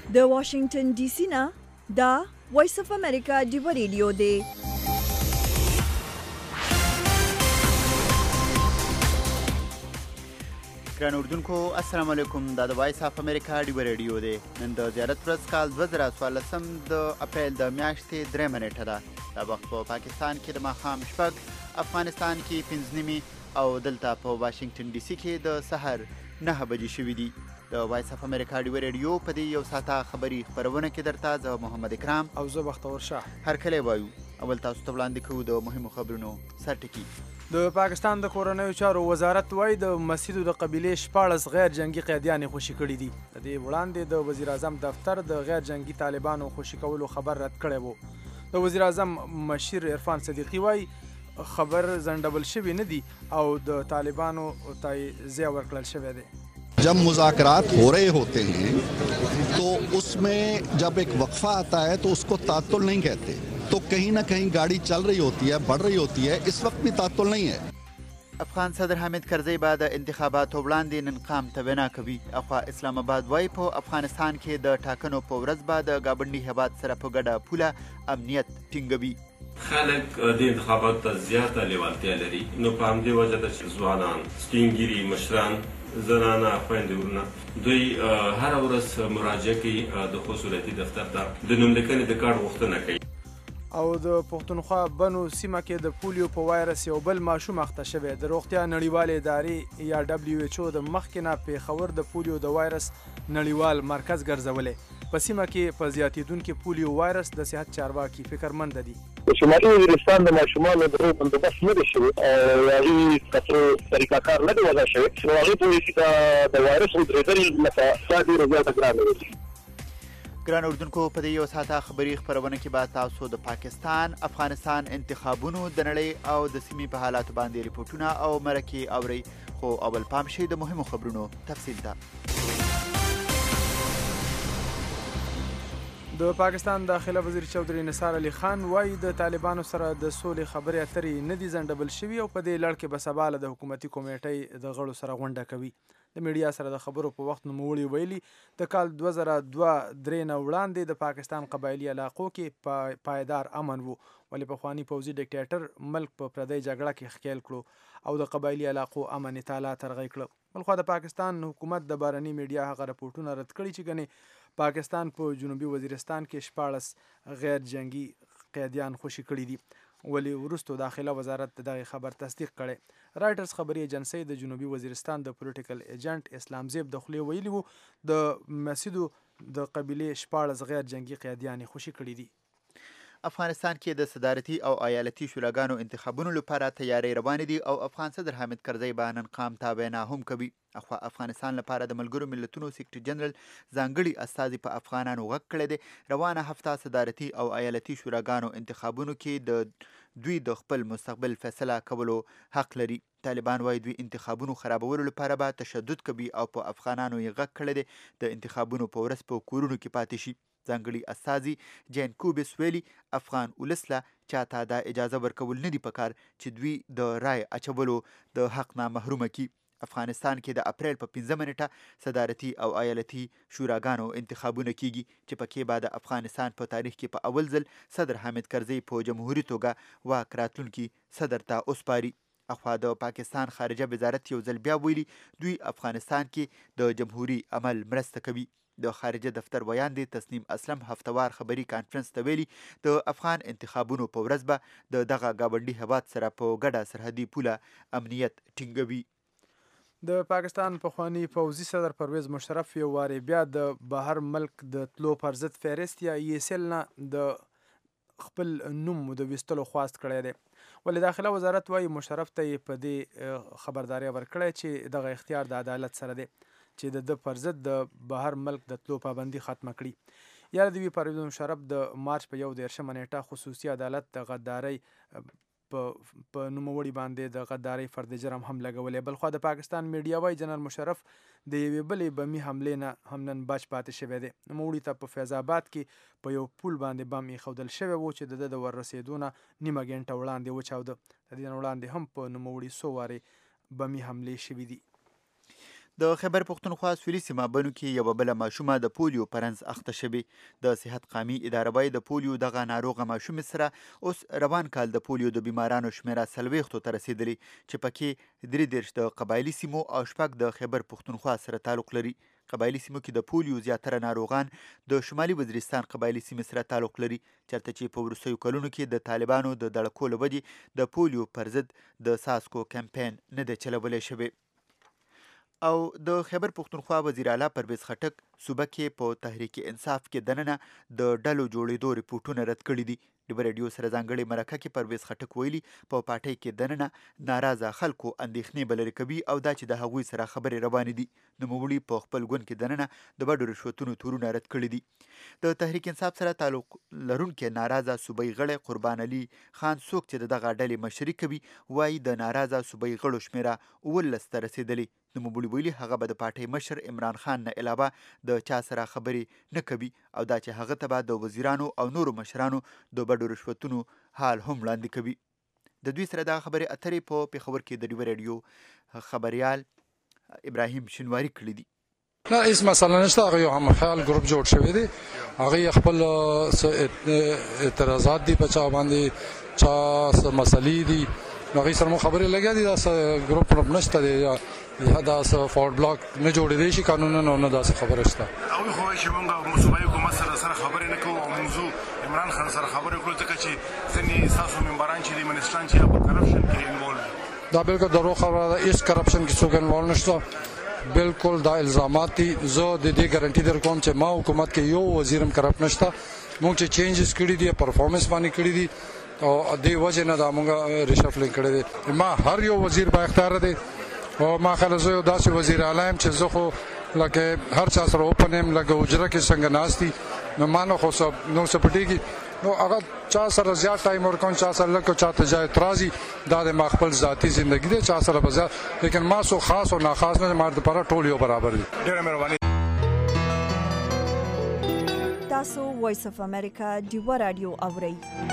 د واشنگټن ډي سي نه دا وایس اف امریکا ډیو ریډیو دی. ګران اردوونکو السلام علیکم. دا د وایس اف امریکا ډیو ریډیو دی. نن د زیارت ورځ کال 2014 د اپریل د میاشتې 3 نیټه ده. دا وخت په پاکستان کې د ماښام شپږ، افغانستان کې 5 نیمې او دلته په واشنگټن ډي سي کې د سحر 9 بجې شوي دي. د وایس اف امریکا ډیو ریډیو په دې یو ساعته خبري خبرونه کې درته زه محمد اکرام او زه بختور شاه هرکلی وایو. اول تاسو ته وړاندې کوو د مهمو خبرونو سرټکي. د پاکستان د کورنیو چارو وزارت وایي د مسجدو د قبیلې 14 غیر جنگي قیدیان خوشي کړي دي. د دې وړاندې د وزیر اعظم دفتر د غیر جنگي طالبانو خوشي کولو خبر رد کړی وو. د وزیر اعظم مشیر عرفان صدیقي وایي خبر ځنډول شوی نه دي او د طالبانو تایزیه ورکړل شوی دی. जब मुज़ाकरात हो रहे होते हैं तो उसमें जब एक वक्फा आता है तो उसको तातुल नहीं कहते, तो कहीं ना कहीं गाड़ी चल रही होती है, बढ़ रही होती है. इस वक्त भी तातुल नहीं है. افغان صدر حامد کرزی بعد انتخاباتو وړاندې نن قام ته وینا کوي. اخوا اسلام آباد وایي په افغانستان کې د ټاکنو په ورځ به د ګاونډي هیواد سره په ګډه پوله امنیت ټینګوي. خلک د انتخاباتو ته زیاته لیوالتیا لري، نو په همدې وجه ده چې ځوانان، سپینګیري مشران، زنانه، خویندې ورونه دوی هره ورځ مراجعه کوي د خصوصیاتي دفتر ته د نوملیکنې د کارت غوښتنه کوي. او د پښتونخوا بنو سیمه کې د پولیو په وایرس یو بل ماشوم اخته شوی. د روغتیا نړیوالې ادارې یا WHO د مخکې نه پېښور د پولیو د وایرس نړیوال مرکز ګرځولی. په سیمه کې په زیاتېدونکي پولیو وایرس د صحت چارواکي فکرمنده دي. شمالي وزیرستان د ماشومانو د روغ بندوبست نه دی شوی او هغې کترو طریقه کار نه دی وضع شوی، نو هغې پوهېږي چې د وایرس ودرېدل لکه دا ډېره زیاته ګرانه وي. ګران اردوونکو په دې یو ساعته خبري خبرونه کې به تاسو د پاکستان، افغانستان انتخابونو، د نړۍ او د سیمې په حالاتو باندې ریپورټونه او مرکې اورئ. خو اول پام شي د مهمو خبرونو تفصیل ته. د پاکستان داخله وزیر چودھری نثار علي خان وایي د طالبانو سره د سولې خبرې اترې نه دي ځنډول شوي او په دې لړ کې به سبا له د حکومتي کمیټۍ د غړو سره غونډه کوي. د میډیا سره د خبرو په وخت نوموړي ویلي د کال 2002-3 نه وړاندې د پاکستان قبایلي علاقو کې پایدار امن وو، ولې پخواني پوځي ډیکټیټر ملک په پردۍ جګړه کې ښکیل کړو او د قبایلي علاقو امن تالا ترغی کړ. بلخوا د پاکستان حکومت د بهرني میډیا هغه رپورټونه رد کړي چې ګنې پاکستان په جنوبي وزیرستان کې 14 غیر جنگي قیدیان خوشي کړي دي، ولې وروستو داخله وزارت دغه خبر تصدیق کړي. رایټرز خبري ایجنسۍ د جنوبي وزیرستان د پولیټیکل ایجنټ اسلام زیب د خولې ویلي وو د مسجدو د قبیلې 14 غیر جنگي قیدیان خوشي کړي دي. افغانستان کې د صدارتي او ایالتي شوراګانو انتخابونو لپاره تیاری روانې دي او افغان صدر حامد کرزی به نن قام ته وینا هم کوي. اخوا افغانستان لپاره د ملګرو ملتونو سیکرټري جنرال ځانګړي استازي په افغانانو غږ کړی دی. روانه هفته صدارتي او ایالتي شوراګانو انتخابونو کې د دوی د خپل مستقبل فیصله کولو حق لري. طالبان وایي دوی انتخابونو خرابولو لپاره به تشدد کوي او په افغانانو یې غږ کړی دی د انتخابونو په ورځ په کورونو کې پاتې شي. ځانګړي استازي جین کوبس ویلي افغان ولس له چاته دا اجازه ورکول نه دي پکار چې دوی د رای اچولو د حق نه محرومه کړي. افغانستان کې د اپریل په 15 نیټه صدارتي او ایالتي شوراګانو انتخابونه کیږي چې پکې به د افغانستان په تاریخ کې په اول ځل صدر حامد کرزی په جمهوریت توګه واک راتلونکي صدر ته وسپاري. اخوا د پاکستان خارجه وزارت یو ځل بیا ویلي دوی افغانستان کې د جمهوری عمل مرسته کوي. د خارجه دفتر ویاندې تسنیم اسلم هفتوار خبري کانفرنس ته ویلي د افغان انتخابونو په ورځ به د دغه ګاونډي هیواد سره په ګډه سرحدي پوله امنیت ټینګوي. د پاکستان پخوانی پوځي صدر پرویز مشرف یو وارې بیا د بهر ملک د تلو پر ضد فهرست یا ESL نه د خپل نوم د ویستلو خواست کړی دی، ولې داخله وزارت وایي مشرف ته یې په دې خبرداری ورکړی چې دغه اختیار د عدالت سره دی چې د پر ضد د بهر ملک د تلو پابندي ختمه کړي. یاد دی پرویز مشرف د مارچ په 11 نیټه خصوصي عدالت د غدارۍ په نوموړي باندې د غدارۍ فرد جرم هم لګولې. بلخوا د پاکستان میډیا وایي جنرال مشرف د یوې بلې بمي حملې نه هم نن بچ پاتې شوی دی. نوموړي ته په فیض آباد کې په یو پول باندې بم ایښودل شوی و چې د ور رسېدو نه نیمه ګنټه وړاندې وچاوده. د دې نه وړاندې هم په نوموړي څو وارې بمي حملې شوي دي. د خیبر پښتونخوا سویلي سیمه بنو کې یوه بله ماشومه د پولیو په رنځ اخته شوې. د صحت قامي اداره وايي د پولیو دغه ناروغه ماشومې سره اوس روان کال د پولیو د بیمارانو شمیره 40 ته رسېدلې چې پکې 33 د قبایلي سیمو او 6 د خیبر پښتونخوا سره تعلق لري. قبایلي سیمو کې د پولیو زیاتره ناروغان د شمالي وزیرستان قبایلي سیمې سره تعلق لري، چېرته چې په وروستیو کلونو کې د طالبانو د دړکو له وجې د پولیو پر ضد د څاڅکو کمپین نه دی چلولی شوی. او د خیبر پښتونخوا وزیر اعلی پرویز خټک صوبه کې په تحریک انصاف کې دننه د ډلو جوړېدو ریپورټونه رد کړي دي. ډیبه ریډیو سره ځانګړې مرکه کې پرویز خټک ویلي په پاټۍ کې دننه ناراضه خلکو اندېښنې بلرې کوي او دا چې د هغوی سره خبرې روانې دي. نوموړي په خپل ګوند کې دننه د بډو رشوتونو تورونه رد کړي دي. د تحریک انصاف سره تعلق لرونکي ناراضه صوبایي غړی قربان علي خان څوک چې د دغه ډلې مشري کوي وایي د ناراضه صوبایي غړو شمیره 19 ته رسېدلې. نوموړي ویلي هغه به د پارټۍ مشر عمران خان نه علاوه د چا سره خبرې نه کوي او دا چې هغه ته به د وزیرانو او نورو مشرانو د بډو رشوتونو حال هم وړاندې کوي. د دوی سره دغه خبرې اترې په پېښور کې د ډیبه ریډیو خبریال ابراهیم شینواري کړي دي. نه هیڅ مسله نشته. هغه یو همخیال ګروپ جوړ شوی دی، هغه خپل اعتراضات دي په چا باندې، چا مسلې دي، هغه سره مو خبرې لګیا دي. دا ګروپ نشته دی یا دا فورډ بلاک نه جوړېدی شي قانونا او نه داسې خبره شته. هغوی خو وایي چې موږ صوبایي حکومت سره خبرې نه کوو او موږ عمران خان سره خبرې کړو ځکه چې ځینې ستاسو ممبران چې دي منسټران چې په کرپشن کې انوالو دي. دا بالکل دروغ خبره ده. هېڅ کرپشن کې څوک انوالو نشته. بالکل دا الزامات دي. زه د دې ګارنټي در کوم چې ما حکومت کې یو وزیر هم کرپټ نشته. موږ چې چینجز کړي دي پرفارمنس باندې کړي دي او دې وجه نه دا موږ ریشفلینګ کړی دی. ما هر یو وزیر با اختیار دی او ما خلک زه یو داسې وزیر اعلی یم چې زه خو لکه هر چا سره اوپن یم، لکه حجره کې څنګه ناست دي نو ما نه خو نو څه پټېږي. نو هغه چا سره زیات ټایم ورکوم، چا سره لږ، چا ته جای اعتراض وي، دا د ما خپل ذاتي زندگی دی، چا سره به زیات، لیکن ما سو خاص او ناخاص نه، ما دپاره ټول یو برابر دي. ډېره مهرباني. تاسو وایس اف امریکا ډیوه رادیو اورئ.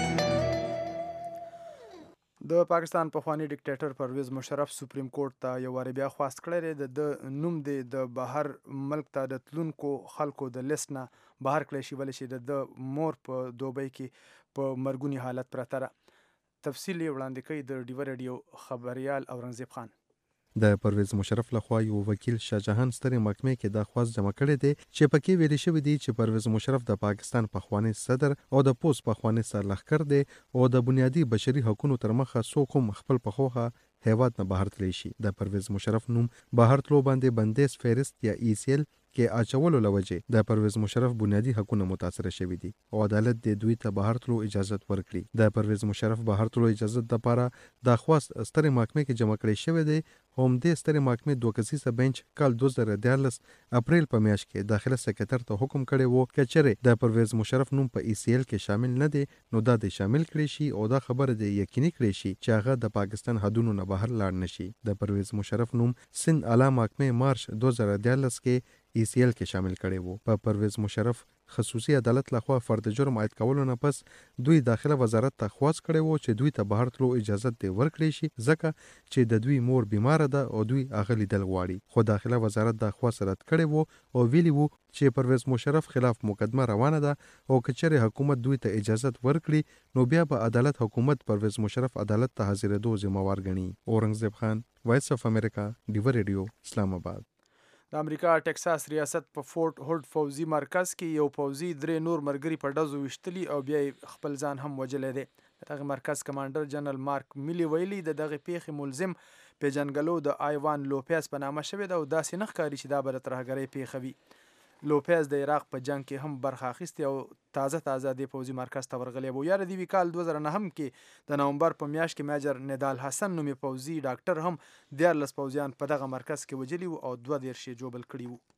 د پاکستان پخوانی ډیکټیټر پرویز مشرف سپریم کورټ ته یو وارې بیا خواست کړی دی د نوم دی د بهر ملک ته د تلونکو خلکو د لیست نه بهر کړی شي، ولې چې د مور په دوبۍ کې په مرګوني حالت پرته ده. تفصیل یې وړاندې کوي د ډیوه ریډیو خبریال اورنګزیب خان. د پرویز مشرف لخوا یو وکیل شاهجهان سترې محکمې کې د خواست جمع کړی دی چې پکې ویل شوی دی چې پرویز مشرف د پاکستان پخوانی صدر او د پوس پخوانی سرلښکر دی او د بنیادی بشري حقوقو تر مخه څوک هم خپل پخوخه هیواد نه بهر تللی شي. د پرویز مشرف نوم بهر تلو باندې بندیز فهرست یا ECL کې اچولو لوجه د پرویز مشرف بنیادی حقوقونه متاثر شوي دي او عدالت د دوی ته بهر تلو اجازه ورکړي. د پرویز مشرف بهر تلو اجازه د لپاره د خواست سترې محکمې کې جمع کړی شوی دی. هم د سترې محکمې دوه کسیزه بنچ کال 2014 اپریل په میاشت کې داخله سکرټر ته حکم کړی وو چې چېرې د پرویز مشرف نوم په ECL کې شامل نه دی نو دا د شامل کړی شي او دا خبره د یقیني کړی شي چې هغه د پاکستان حدودو نه بهر لاړ نشي. د پرویز مشرف نوم سند اعلی محکمې مارچ 2014 کې ECL کې شامل کړي وو. په پرویز مشرف خصوصي عدالت لخوا فرد جرم عاید کولو نه پس دوی داخله وزارت ته خواست کړی وو چې دوی ته بهر تلو اجازه دی ورکړي شي ځکه چې د دوی مور بیماره ده او دوی هغه لیدل غواړي. خو داخله وزارت دا خواست رد کړی وو او ویلي وو چې پرویز مشرف خلاف مقدمه روانه ده او که چېرې حکومت دوی ته اجازه ورکړي نو بیا به عدالت حکومت پرویز مشرف عدالت ته حاضرېدو ذمہوار ګڼي. اورنګزیب خان، وایس اف امریکا، ډیوه ریډیو، اسلام آباد. د امریکا ټکساس ریاست په فورټ هوډ پوځي مرکز کې یو پوځي 3 نور مرګري په ډزو وشتلی او بیا خپل ځان هم وجلی دی. دغه مرکز کمانډر جنرال مارک میلی ویلي د دغه پیښې ملزم پیژنګلو د آیوان لوپیز په نامه شوی ده او داسې نه ښکاري چې دا به د ترهګرۍ پیښه وي. لوپیز د عراق په جنگ کې هم برخه اخیستې او تازه د پوځي مرکز ته ورغلی و. یاره دی وی کال 2009 کې د نومبر په میاشت کې میجر ندال حسن نومي پوځي ډاکټر هم 14 پوځیان په دغه مرکز کې وجلي وو او 22 یې ژوبل کړي وو.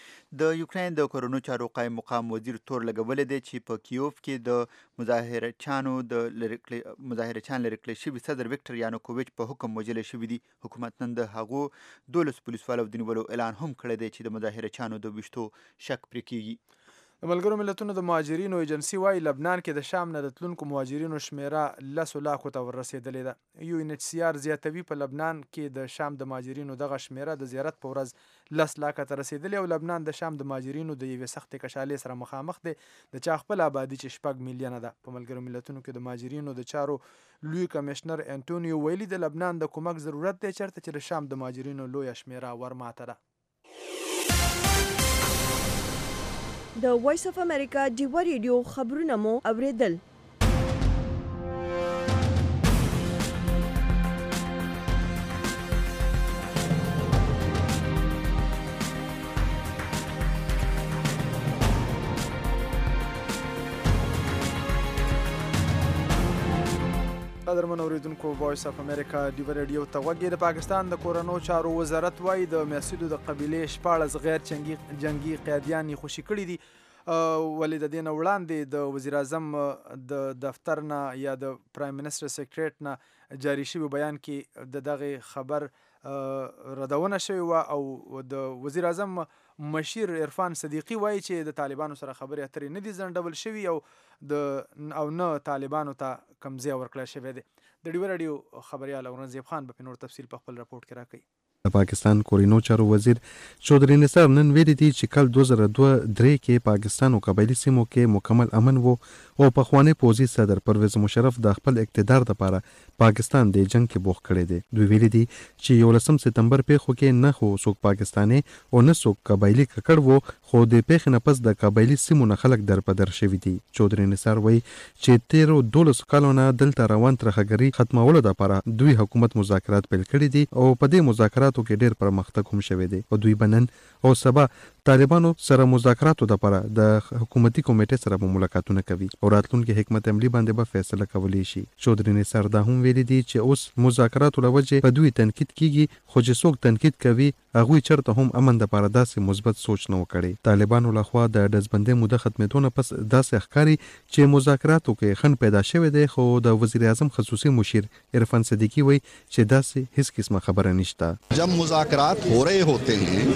د یوکرين د کورونو چارو قایم مقام وزیر تور لګولې دی چې په کیوف کې د مظاهرچیانو لرې کړی شوي صدر ویکټر یانوکوویچ په حکم وژلی شوي دي. حکومت نن د هغو 12 پولیسوالو د نیولو اعلان هم کړی دی چې د مظاهرچیانو د ویشتو شک پرې کیږي. د ملګرو ملتونو د مهاجرینو ایجنسي وایي لبنان کې د شام نه د تلونکو مهاجرینو شمیره 10 لاکو ته ورسېدلې ده. UNHCR زیاتوي په لبنان کې د شام د مهاجرینو دغه شمیره د زیارت په ورځ 10 لاکه ته رسېدلې او لبنان د شام د مهاجرینو د یوې سختې کشالې سره مخامخ دی د چا خپل آبادي چې 6 میلیونه ده. په ملګرو ملتونو کې د مهاجرینو د چارو لوی کمشنر انټونیو ویلي د لبنان د کومک ضرورت دی چېرته چې د شام د مهاجرینو لویه شمیره ورماته ده. د وایس اف امریکا ډیوا ریډیو خبرونه مو اوریدل. قدرمن اوریدونکو وایس اف امریکا ډیوا ریډیو ته غوږ د پاکستان د کورنو چارو وزارت وایي د میاسیدو د قبیلې 14 غیر جنگي قیدیان یې خوشي کړي دي. ولې د دې نه وړاندې د وزیر اعظم د دفتر نه یا د پرایم منسټر سیکریټ نه جاري شوي بیان کې د دغه خبر ردونه شوې وه او د وزیر اعظم مشیر عرفان صدیقي وایي چې د طالبانو سره خبرې اترې نه دي ځنډول شوي او نه طالبانو ته کم ځای ورکړی شوی دی. د ډیوا راډیو خبریال اورنګزیب خان به نور تفصیل په خپل راپورټ کې راکوي. د پاکستان کورینو چارو وزیر چودھری نثار نن ویلي دي چې کال 2002 کې پاکستان او قبایلی سیمو کې مکمل امن وو او پخوانی پوځي صدر پرویز مشرف د خپل اقتدار لپاره پاکستان د جنگ کې بوخ کړی دی. دوی ویلي دي چې 11 سپتمبر پیښو کې نه خو څوک پاکستاني او نه څوک قبایلی ککړ وو خو د پیښې نه پس د قبایلی سیمو نه خلک درپدر شوي دي. چودھری نثار وایي چې 13 کالو نه دلته روان ترهګري ختمولو لپاره دوی حکومت مذاکرات پیل کړي دي او په دې مذاکراتو کې ډېر پرمختګ هم شوی دی او دوی بنن او سبا طالبانو سره مذاکراتو لپاره د حکومتي کمیټې سره ملاقاتونه کوي او راتلونکي حکمت عملی باندې به فیصله کولی شي. چودھری نثار دا هم ویلي دي چې اوس مذاکراتو لوجه په دوی تنقید کیږي خو چې څوک تنقید کوي هغوی چرته هم امن لپاره داسې مثبت سوچ نه وکړي. طالبانو لخوا د ډزبندۍ موده ختمېدو نه پس داسې ښکاري چې مذاکراتو کې خنډ پیدا شوی دی خو د وزیر اعظم خصوصي مشیر عرفان صدیقی وایي چې داسې هیڅ قسمه خبره نشته. जब मुज़ाकरात हो रहे होते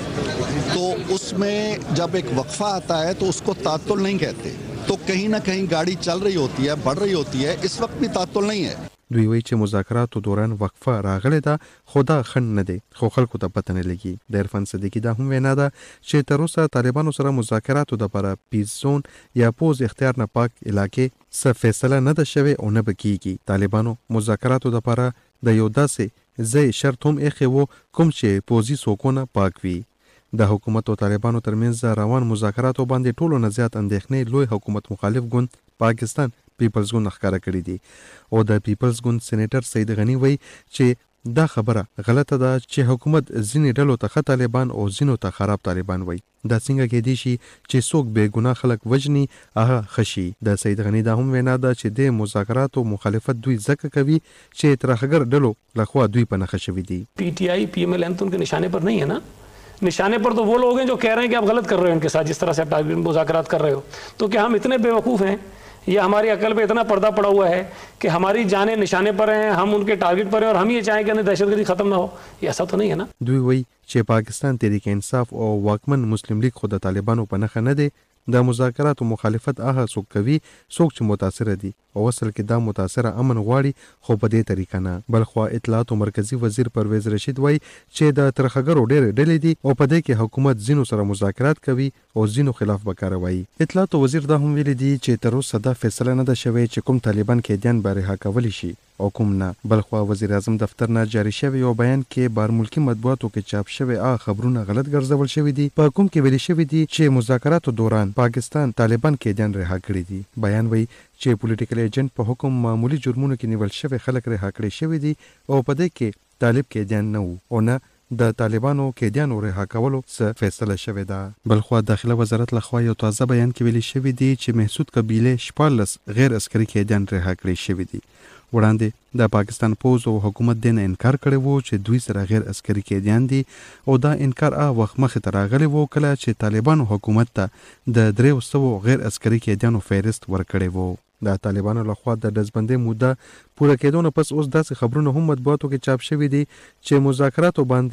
हैं तो उसमें जब एक वक्फा आता है तो उसको तातुल नहीं कहते, तो कहीं ना कहीं गाड़ी चल रही होती है, बढ़ रही होती है, इस वक्त भी तातुल नहीं है. دوی وایي چې مذاکراتو دوران وقفه راغلی ده خو دا خنډ نه دی خو خلکو ته پته نه لګي. د عرفان صدیقي دا هم وینا ده چې تر اوسه طالبانو سره مذاکراتو لپاره پیس زون یا پوز اختیار نه پاک علاقې څه فیصله نه ده شوې او نه به کیږي. طالبانو مذاکراتو لپاره د یو داسې ځای شرط هم ایښی و کوم چې پوځي څوکونه پاک وي. د حکومت او طالبانو ترمنځ روان مذاکراتو باندې ټولو نه زیات اندېښنې لوی حکومت مخالف ګوند پاکستان پیپلز ګوند ښکاره کړي دي او د پیپلز ګوند سېنیټر سید غنی وایي چې دا خبره غلطه ده چې حکومت ځینې ډلو ته ښه طالبان او ځینو ته خراب طالبان وایي. دا څنګه کېدی شي چې څوک بې ګناه خلک وژني هغه ښه شي. د سید غنی دا هم وینا ده چې د مذاکراتو مخالفت دوی ځکه کوي چې ترهګر ډلو لخوا دوی په نښه شوي دي. PTI PMLN तो उनके निशाने पर नहीं है ना. निशाने पर तो वो लोग हैं जो कह रहे हैं कि आप गलत कर रहे हो इनके साथ जिस तरह से आप मुज़ाकरात कर रहे हो. तो क्या हम इतने बेवकूफ़ हैं या हमारी अकल पे इतना पर्दा पड़ा हुआ है कि हमारी जानें निशाने पर हैं, हम उनके टारगेट पर हैं और हम ये चाहें कि दहशतगर्दी खत्म ना हो. ये ऐसा तो नहीं है ना. دوی وایي چې پاکستان تحریک انصاف او واکمن مسلم لیگ خو د طالبانو په نښه نه دی. د مذاکراتو مخالفت هغه څوک کوي څوک چې متاثره دي او اصل کې دا متاثره امن غواړي خو په دې طریقه نه. بلخوا اطلاعاتو مرکزی وزیر پرویز رشید وایي چې د ترهګرو ډېرې ډلې دي او په دې کې حکومت ځینو سره مذاکرات کوي او ځینو خلاف به کاروي. اطلاعاتو وزیر دا هم ویلي دي چې تر اوسه دا فیصله نه ده شوې چې کوم طالبان قیدیان به رها کولی شي او کوم نه. بلخوا وزیر اعظم دفتر نه جاری شوی یو بیان کې بار ملکی مطبوعاتو کې چاپ شوی هغه خبرونه غلط ګرځول شوي دي په کوم کې ویلي شوي دي چې مذاکراتو دوران پاکستان طالبان قیدیان رها کړي دي. بیان وایي چې پولیټیکل ایجنټ په حکم معمولی جرمونو کې نیول شوی خلک رها کړي شوي دي او په دې کې طالب قیدیان نه وو او نه د طالبانو قیدیانو رها کولو څه فیصله شوې ده. بلخوا داخله وزارت لخوا یو تازه بیان کې ویلي شوي دي چې محسود قبیلې 14 غیر عسکري قیدیان رها کړي شوي دي. وړاندې د پاکستان پوز او حکومت دین انکار کړی وو چې دوی سره غیر عسکري قیدیان دي او دا انکار هغه وخت مخې ته راغلی وو کله چې طالبانو حکومت ته د 300 غیر عسکري قیدیانو فهرست ورکړی وو. د طالبانو لخوا د ډزبندۍ موده پوره کېدو نه پس اوس داسې خبرونه هم مطبوعاتو کې چاپ شوي دي چې مذاکراتو باندې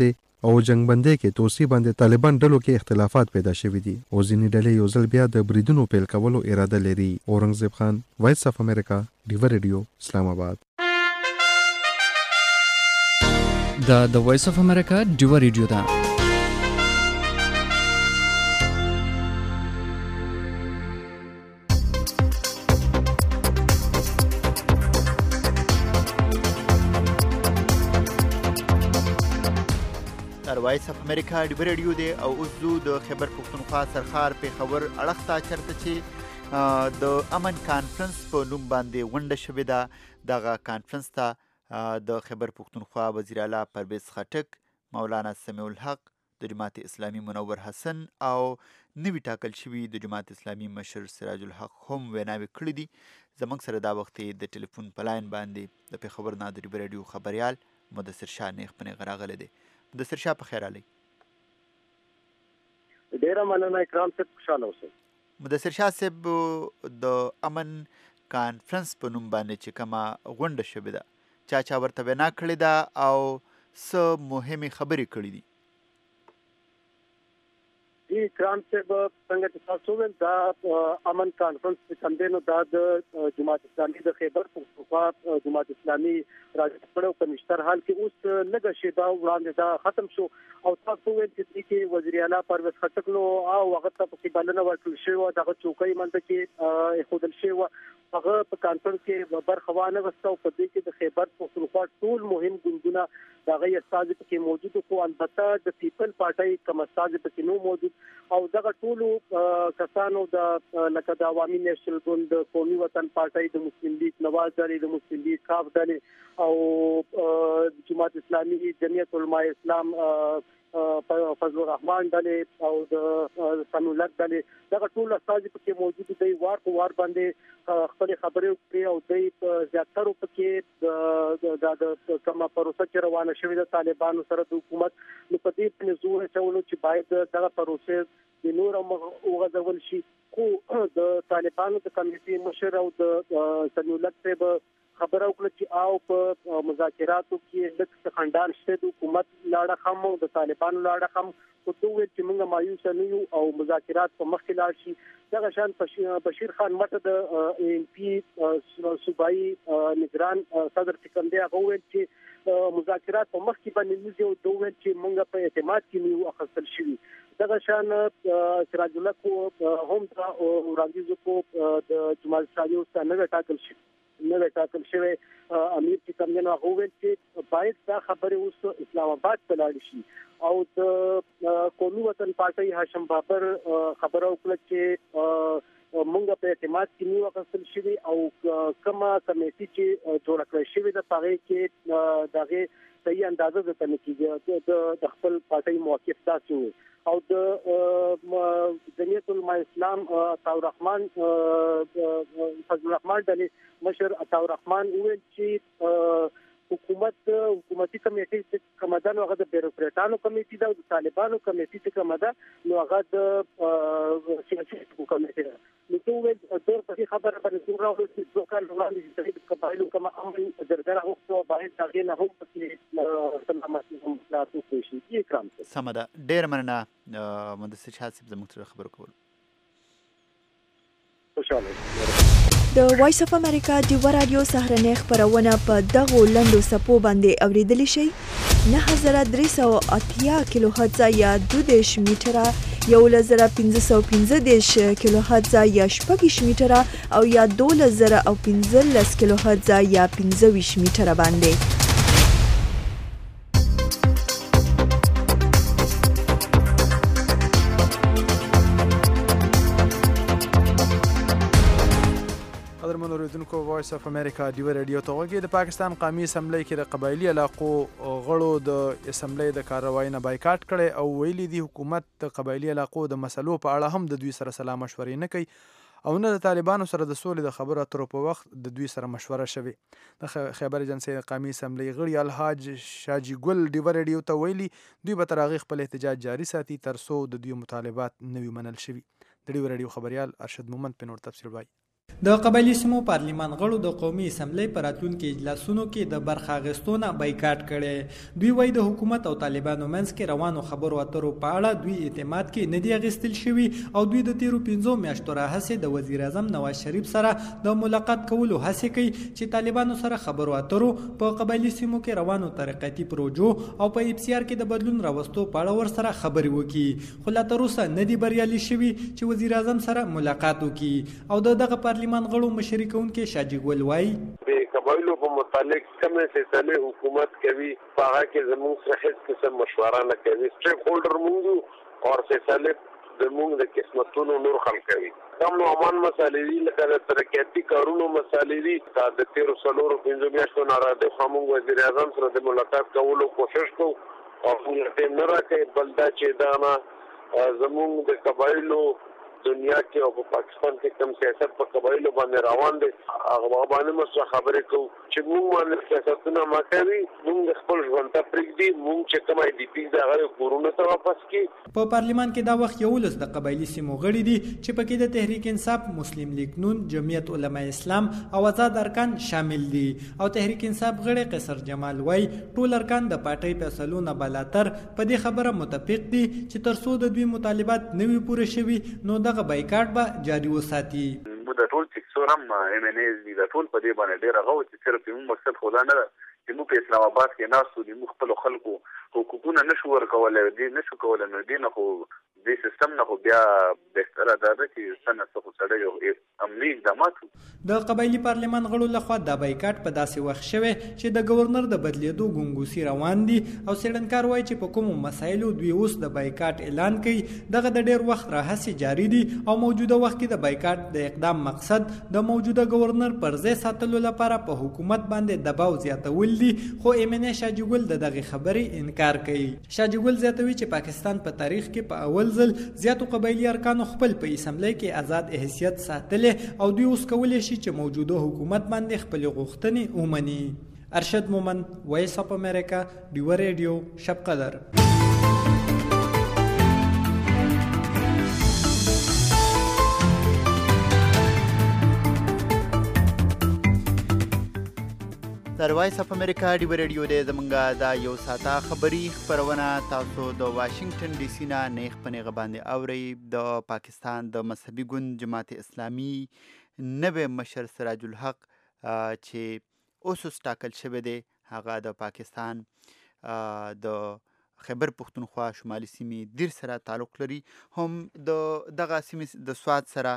او جنگبندۍ کې توصیه باندې طالبان ډلو کې اختلافات پیدا شوي دي او ځینې ډلې یو ځل بیا د بریدونو پیل کولو اراده لري. اورنګزیب خان، وایس اف امریکا، ډیوه ریډیو، اسلام آباد. د وایس اف امریکا ډیوه ریډیو ده. وایس اف امریکا ډیوه ریډیو دی او اوس زو د خیبر پښتونخوا سرخار پیښور اړخ ته چرته چې د امن کانفرنس په نوم باندې غونډه شوې ده. دغه کانفرنس ته د خیبر پښتونخوا وزیر اعلی پرویز خټک، مولانا سمیع الحق، د جماعت اسلامي منور حسن او نوی ټاکل شوي د جماعت اسلامي مشر سراج الحق هم ویناوې کړي دي. زموږ سره دا وخت د ټلیفون په لاین باندې د پیښور نه د ډیوه ریډیو خبریال مدثر شاه نیغ په نیغه راغلی دی. مدثر شاه په خیر علي. ډیره مننه اکرام صاحب، خوشاله اوسئ. مدثر شاه صاحب، د امن کانفرنس په نوم باندې چې کومه غونډه شوې ده، چا ورته وینا کړې ده او څه مهمې خبرې کړې دي؟ جی اکرام صاحب، څنګه چې تاسو ویل دا امن کانفرنس چې کوم دی نو دا د جماعت اسلامي د خیبر پښتونخوا جماعت اسلامي راځي په نشتر حال کې اوس لږه شیبه وړاندې دا ختم شو او تاسو ویل چې دې کې وزیر اعلی پرویز خټک نو او هغه ته په بلنه ورکړل شوې دغه چوکۍ منځ کې خودل شوې، هغه په کانفرنس کې برخه وانه غوښته او په دې کې د خیبر پښتونخوا ټول مهم ګوندونه دغه استاد پکې موجود خو البته د پیپل پارټي کوم استاد پکې نو موجود او دغه ټولو کسانو د لکه د عوامي نیشنل ګوند، قومي وطن پارټي، د مسلم لیگ نواز ډلې، د مسلم لیگ کاف ډلې او جماعت اسلامي، جمعیت علماء اسلام، فضل الرحمن ډلې او د سمیع الحق ډلې، دغه ټول استاد پکې موجود دي. وار په وار باندې خپل خبرې وکړي او د زیاترو پکې د کومه پروسه چې روانه شوې ده طالبانو سره د حکومت، نو په دې باندې زور اچولو چې باید دغه پروسه د نور وغځول شي. خو د طالبانو د کمیټې مشر او د سمیع الحق صاحب خبره وکړه چې او په مذاکراتو کې لږ خندان شته، د حکومت لاړه خم او د طالبانو لاړه خم، خو دوی ویل چې موږ مایوس نه یو او مذاکرات په مخ کې لاړ شي. دغه شان بشیر خان مټ د ام پی صوبایي نگران صدر چې کوم دی هغه ویل چې مذاکرات په مخ کې باندې نیږي او دوی ویل چې موږ په اعتماد کې نیو اخیستل شوي. دغه شان سراج الحق هم د وړاندیزو کو د جماعت اسلامي اوس نه ټاکل شوی امیر چې کوم دی هغه ویل چې باید دا خبرې اوس اسلام آباد ته لاړ شي او د قومي وطن پارټي هاشم بابر خبره وکړه چې مونږ په اعتماد کې نیو اخیستل شوي او کومه کمیټي چې جوړه کړې شوې ده په هغې کې دغه صحیح اندازه د تنقید د خپل پارټي موقف تاسو او د جمعیت علماء اسلام عطا الرحمن فضل الرحمن ډلې مشر عطا الرحمن ویل چې حکومتي کمیټې چې کومه ده نو هغه د بیروکریټانو کمیټې ده او د طالبانو کمیټې چې کومه ده نو هغه د سیاسي کمیټې ده. نو څه ویل ډېر په دې خبره باندې زور راوړل چې څو کال وړاندې چې د قبایلو کومه امر جرګه راغوښته باید هغې نه هم پکې سمدستي اصلاحات وکړل شي. اکرام سمه ده، ډېره مننه مدثر شاه صاحب زموږ سره خبرو کولو. د وایس اف امریکا ډیوه رادیو سهرنۍ خپرونه په دغو لنډو څپو باندې اوریدلی شئ. 9380 کیلو هرتز یا 22 میټره، 11515 کیلو هرتز یا 16 میټره او یا 12015 کیلو هرتز یا 15 میټره باندې. قدرمنو اوریدونکو، وایس اف امریکا ډیوه ریډیو ته غوږی. د پاکستان قومي اسمبلی کې د قبایلي علاقو غړو د اسمبلی د کاروایی نه بایکاټ کړی او ویلي دي حکومت د قبایلي علاقو د مسلو په اړه هم د دوی سره سلا مشورې نه کوي او نه د طالبانو سره د سولې د خبرو اترو په وخت د دوی سره مشوره شوې. د خیبر ایجنسۍ قومي اسمبلی غړي الحاج شاجي ګل ډیوه ریډیو ته ویلي دوی به تر هغې خپل احتجاج جاري ساتي تر څو د دوی مطالبات نه وي منل شوي. د ډیوه ریډیو خبریال ارشد مومند په نور تفصیل وایي. د قبایلی سیمو پارلیمان غړو د قومي اسمبلی په راتلونکي اجلاسونو کې د برخه اخیستونه بایکاټ کړي. دوی وایي د حکومت او طالبانو منځ کې روانو خبرو اترو په اړه دوی اعتماد کې نه دی اخیستل شوي او دوی د تیرو 15 میاشتو راهیسې د وزیر اعظم نواز شریف سره د ملاقات کولو هڅې کوي چې طالبانو سره خبرو اترو په قبایلی سیمو کې روانو ترقیاتي پروژو او په افسیار کې د بدلون راوستو په اړه ورسره خبرې وکړي، خو لا تر اوسه نه دی بریالي شوي چې وزیر اعظم سره ملاقات وکړي. او دغه پارلیمان غړو مشري کوونکي شاجي ګل وایي د قبایلو په متعلق کومه فیصله حکومت کوي هغه کې زموږ سره هیڅ قسم مشوره نه کوي. سټیک هولډر موږ او فیصله زموږ د قسمتونو نور خلک کوي. کوم امان مسالې دي لکه د ترقیاتي کارونو مسالې دي د تیرو څلورو 15 میاشتو نه را د خامو وزیر اعظم سره د ملاقات کولو کوشش کوو او موږ نه راکې بل دا چې دا زموږ د قبایلو دنیا کې او په پاکستان کې کوم سیاست په قبایلو باندې روان دي هغه باندې موږ خبرې کوو چې موږ باندې سیاستونه ما کوي موږ خپل ژوند ته پرېږدي موږ چې کوم ای ډي پی دا غوړي کورونه ته واپس کی. په پارلیمان کې دا وخت یو لس د قبایلی سیمو غړي دي چې پکې د تحریک انصاف، مسلم لیگ نون، جمعیت علماء اسلام او آزاد ارکان شامل دي. او تحریک انصاف غړي قیصر جمال وای ټول ارکان د پارټۍ فیصلونه بلاتر په دې خبره متفق دي چې تر څو د دوی مطالبات نوي پوره شوي نو دغه بایکاټ به جاری وساتي. د ټول سکتور هم ام ان ایز دي د ټول په دې باندې ډیر غو چې صرف موږ مقصد خدا نه چې موږ په اسلام آباد کې ناسو دي موږ خپل خلکو حقوقونه نشو ورکولای دي نشو کولای نو دي نه خو د سیستم نه خو بیا بهتره ده چې څنګه څه سره یو امني اقدامات د قبایلی پارلیمان غړو لخوا د بایکاټ په داسې وخت شوه چې د گورنر د بدلیدو ګونګوسی روان دي او سیډنکار وایي چې په کوم مسایلو دوی اوس د بایکاټ اعلان کوي دغه د ډیر وخت راهسي جاری دي او موجوده وخت کې د بایکاټ د اقدام مقصد د موجوده گورنر پر ځای ساتلو لپاره په حکومت باندې دباو زیاتول دي. خو ایمنه شاجي ګل دغه خبرې انکار کوي. شاجي ګل زیاتوي چې پاکستان په تاریخ کې په اول ځل زیاتو قبایلی ارکانو خپل په اسمبلی کې آزاد حیثیت ساتلې او دوی اوس کولی شي چې موجوده حکومت باندې خپل غوښتنې ومني. ارشد مومن، وایس اف امریکا، ډیو ریډیو، شب قدر. د وایس اف امریکا ډیو ریډیو د زمونږه دا یو ساعته خبری خبرونه تاسو د واشنگټن ډي سي نه نیغ په نیغه باندې اورئ. د پاکستان د مذهبي ګوند جماعت اسلامي نوی مشر سراج الحق چې اوس ټاکل شوی دی هغه د پاکستان د خیبر پختونخوا شمالي سیمې دیر سره تعلق لري. هم دغه سیمې د سواد سره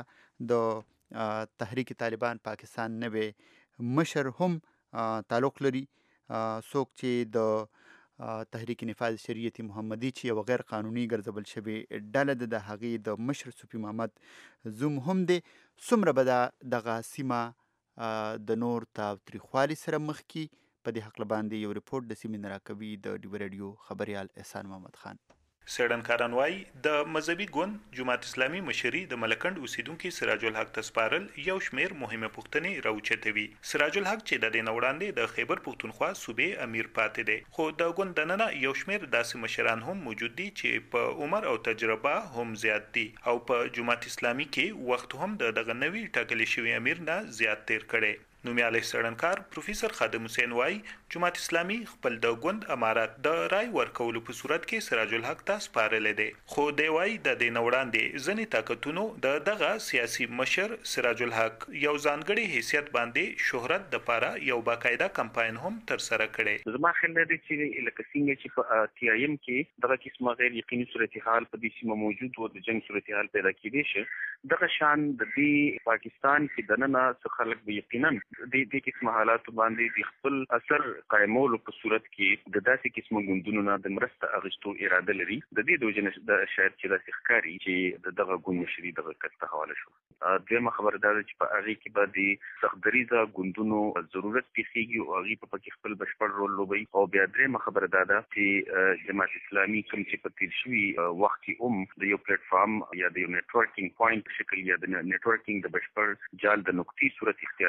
د تحریک طالبان پاکستان نوی مشر هم تعلق لري. څوک چې د تحریک نفاذ شریعت محمدي چې یو غیر قانوني ګرځول شوی ډله د هغې د مشر صوفي محمد زوم هم دی. څومره به دغه سیمه د نور تاوتریخوالي سره مخ کی په دې حق باندې یو ریپورت د سیمې نه راکوي د ډیو ریډیو خبريال احسان محمد خان. سیډنکاران وایي د مذهبي ګوند جماعت اسلامي مشري د ملکند اوسیدونکو سراج الحق تسپارل یو شمیر مهمه پوښتنې راوچتوي. سراج الحق چې د دین وړاندې د خیبر پختونخوا صوبې امیر پاتې دی خو د ګوند دننه یو شمیر داسې مشران هم موجود دي چې په عمر او تجربه هم زیات دي او په جماعت اسلامي کې وخت هم دغه نوی ټاکل شوی امیر نه زیات تیر کړي. نومیالی سیډنکار پروفیسور خادم حسین وایي جماعت اسلامي خپل د ګوند امارات د رای ورکولو په صورت کې سراج الحق ته سپارلی دی خو دی وایي د دې نه وړاندې ځینې طاقتونو د دغه سیاسي مشر سراج الحق یو ځانګړي حیثیت باندې شهرت دپاره یو باقاعده کمپاین هم ترسره کړی. زما خیال دی چې لکه څنګه چې په ټي آی ایم کې دغه قسمه غیر یقیني صورتحال په دې سیمه موجود و د جنگ صورتحال پیدا کېدی شي دغه شان د دې پاکستان کې دننه څه خلک به یقینا د دې قسمه حالات باندې د خپل اثر قائمولو په صورت کې د داسې قسمه ګوندونو نه د مرسته اغشتو اراده لري. د دې دوجنه د شاید چې داسې ښکاري چې دغه ګوند مشري دغه کته حواله شو. دویمه خبره دا ده چې په هغې کې به د سختدریځه ګوندونو ضرورت پیښیږي او هغوی په پکې خپل بشپړ رول لوبوي. او بیا درېیمه خبره دا ده چې جماعت اسلامي کوم چې په تېر شوي وخت کې هم د یو پلیټفارم یا د یو نیټورکینګ پوینټ په شکل یا د نیټورکینګ د بشپړ جال د نقطې صورت اختیار کړی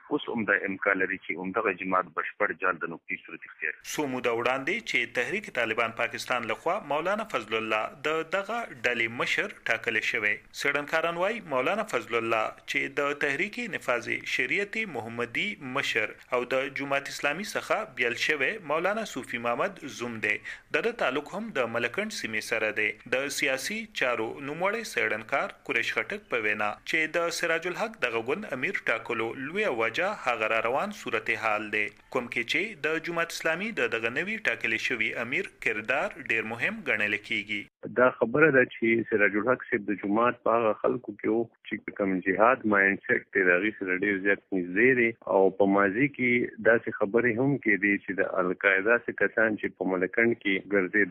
اوس هم د امکان لري چې همدغه جماعت بشپړ جال د نقطې صورت اختیار کړي. سو موده وړاندې چې تحریک طالبان پاکستان لخوا مولانا فضل الله د دغه ډلې مشر ټاکل شوی. سړنکاران وايي مولانا فضل الله چې د تحریک نفاذ شریعت محمدي مشر او د جماعت اسلامي څخه بیل شوی مولانا صوفي محمد زوم دی. د تعلق هم د ملکند سیمې سره دی. د سیاسي چارو نوموړی سړنکار قریش خټک په وینا چې د سراج الحق دغه ګوند امیر ټاکلو لوی وجه هغه روان صورتحال دی، کوم کې چې د جماعت اسلامي دغه نوی ټاکل شوی امیر کردار ډیر مهم ګڼل کیږي. دا خبره ده چې سراج الحق صاحب د جماعت په هغه خلکو کې وو چې کوم جهاد مایند سیټ دی هغه سره ډیر زیات نږدې دی او په ماضي کې داسې خبرې هم کېدې چې د القاعده څخه کسان چې په ملکند کې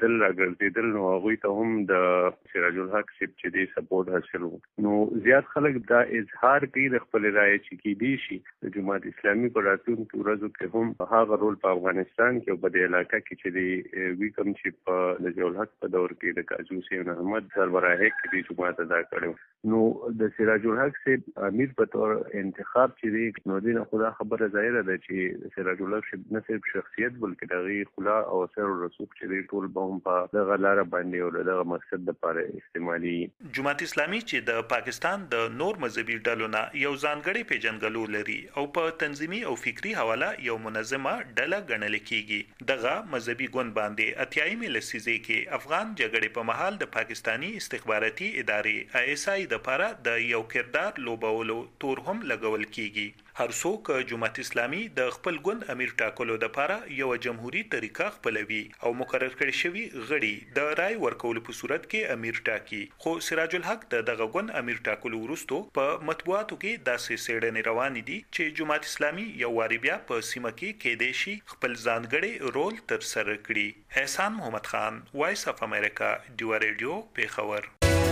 ګرځیدل نو هغه ته هم د سراج الحق صاحب چې دی سپورټ حاصل وو. نو زیات خلک دا اظهار کوي د خپل رائے چې کې دي شي د جماعت اسلامي په راتلونکو ورځو کې هم هغه رول په افغانستان کې او په دې علاقې کې چې دی ویکم چې په نجیب الحق په دور کې د کاجو حسین احمد سربراهي کې د جماعت ادا کړو. نو د سراج الحق صاحب امیر په تور انتخاب چې دی نو دینه خدا خبره ظاهره ده چې سراج الحق صاحب نه صرف شخصیت بلکې دغه خلا او سر رسوب چې دی ټول به هم په دغه لار باندې او دغه مقصد لپاره استعمالي. جماعت اسلامي چې د پاکستان د نور مذهبي ډلو نه یو ځانګړی پیژنګلو لري او په تنظیمي او فکری حواله یو منظمه ډله ګڼل کیږي. دغه مذهبي ګوند باندې اتیایمه لسیزه کې افغان جګړې په مهال د پاکستانی استخباراتي ادارې ISI د لپاره د یو کردار لوبولو تور هم لګول کیږي. هر څوک جماعت اسلامي د خپل ګوند امیر ټاکلو لپاره یو جمهوریت طریقه خپلوي او مقرر کړی شوی غړي د رای ورکول په صورت کې امیر ټاکي. خو سراج الحق دغه ګوند امیر ټاکلو وروسته په مطبوعاتو کې داسې سیړنې روان دي چې جماعت اسلامي یو واری بیا په سیمه کې کېدې شي خپل ځانګړی رول تر سره کړي. احسان محمد خان، وایس اف امریکا، ډیوا ریډیو، پیښور.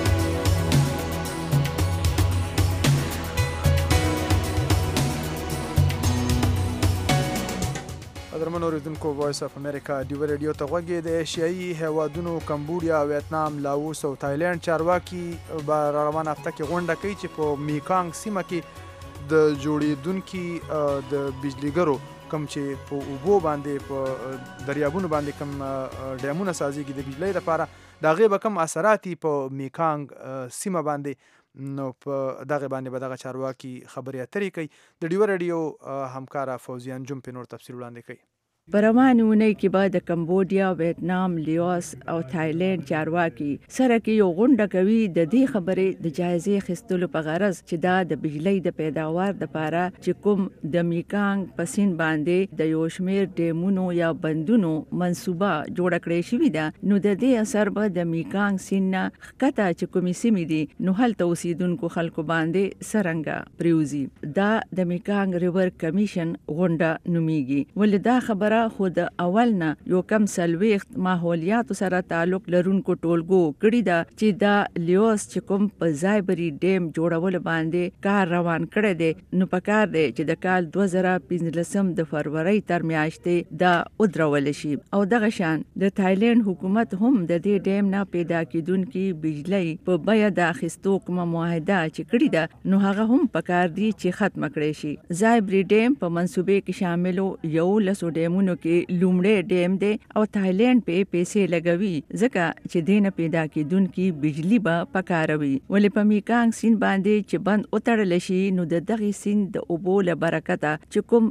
قدرمن اوریدونکو، وایس اف امریکا ډیوا ریډیو ته غوږی. د ایشیایي هیوادونو کمبودیا، ویتنام، لاوس او تایلند چارواکي به روانه هفته کې غونډه کوي چې په میکانګ سیمه کې د جوړېدونکي د بجلیګرو کم چې په اوبو باندې په دریابونو باندې کم ډیمونه سازيږي د بجلی لپاره د هغې به کم اثراتي په میکانګ سیمه باندې نو په دغه باندې به دغه چارواکي خبرې اترې کوي. د ډیوا ریډیو همکاره فوزیه انجم په نور تفصیل وړاندې کوي. په روانې اونۍ کې به د کمبودیا، ویتنام، لیوس او تایلند چارواکي سره کې یو غونډه کوي د دې خبرې د جایزې اخیستلو په غرض چې دا د بجلی د پیداوار لپاره چې کوم د میکانګ په سیند باندې د یو شمېر ډیمونو یا بندونو منصوبه جوړه کړې شوې ده، نو د دې اثر به د میکانګ سیند نه ښکته چې کومې سیمې دي نو هلته اوسیدونکو خلکو باندې څرنګه پریوزي. دا د میکانګ ریور کمیشن غونډه نومیږي. ولې دا خبره خو د اول نه یو کم سلويخت ماحولیاتو سره تعلق لرونکو ټولګو کړی دا چې دا لیوس چې کوم په زایبری ډیم جوړول باندې کار روان کړی دی نو پکار دی چې د کال 2015 د فروری تر میاشتې دا ودرول شي. او دغه شان د تایلند حکومت هم د دې ډیم نه پیدا کیدونکي بجلی په بیا د اخیستو کومه معاهده چې کړی ده نو هغه هم پکار دی چې ختم کړي شي. زایبری ډیم په منصوبې کې شاملو یو لسو ډیمونو کې لومړی ډیم دی او تایلند په پیسې لګوي ځکه چې دینه پیدا کیدونکي بجلی به پکاروي. ولې په میکانګ سیند باندې چې بند وتړل شي نو د دغه سیند د اوبو له برکته چې کوم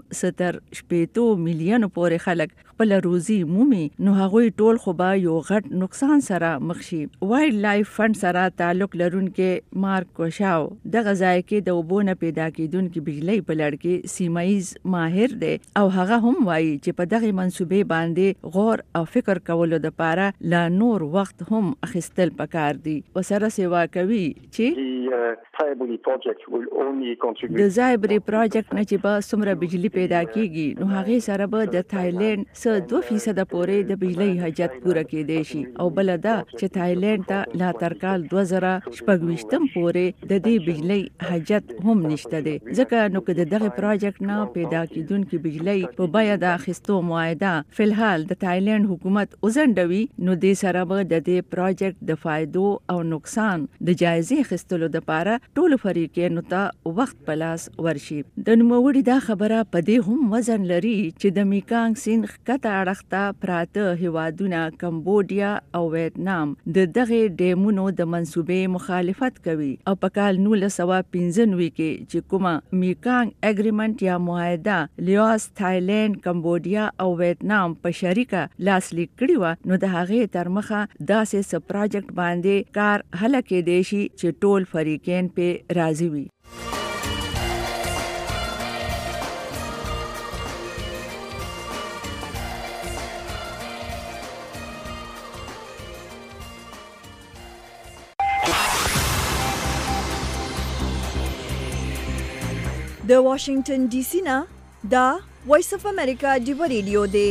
70 میلیون پورې خلک خپل روزي مومي نو هغوی ټول خو به یو غټ نقصان سره مخ شي. وایلډ لایف فند سره تعلق لرونکي مارک کوشاو دغه ځای کې د اوبو نه پیدا کیدونکي بجلی په لړ کې سیمایز ماهر دی او هغه هم وایي چې په دغه منصوبې باندې غور او فکر کولو د پاره لا نور وخت هم اخیستل پکار دي. وسره سیوا کوي چې د زایبری پروجیکټ نه چې به څومره بجلی پیدا کیږي نو هغه سره به د تایلند څخه 2% پورې د بجلی حاجت پوره کېدای شي. او بل دا چې تایلند ته لا تر کال 2026 پورې د دې بجلی حاجت هم نشته دی ځکه نو که دغه پروجیکټ نه پیدا کیدونکي بجلی په بیا د اخیستو معاهده فلحال د تایلند حکومت وزندوي نو دې سره به د دې پروجیکټ د فائدو او نقصان د جایزې اخیستلو د لپاره ټول فریقینو ته وخت په لاس ورشي. د نوموړي دا خبره په دې هم وزن لري چې د میکانګ سیند ښکته اړخ ته پراته هیوادونه کمبودیا او ویتنام د دغه ډیمونو د منصوبې مخالفت کوي او په کال 1995 کې چې کومه میکانګ اګریمنت یا معاهده لیوس، تایلند، کمبودیا او ویتنام په شریکه لاسلیک کړی و، نو د هغې تر مخه داسې څه پراجیکټ باندې کار هله کېدی شي چې ټول فریقین پې راضي وي. د واشنگټن ډي سي نه دا وایس اف امریکا ډیو ریډیو دی.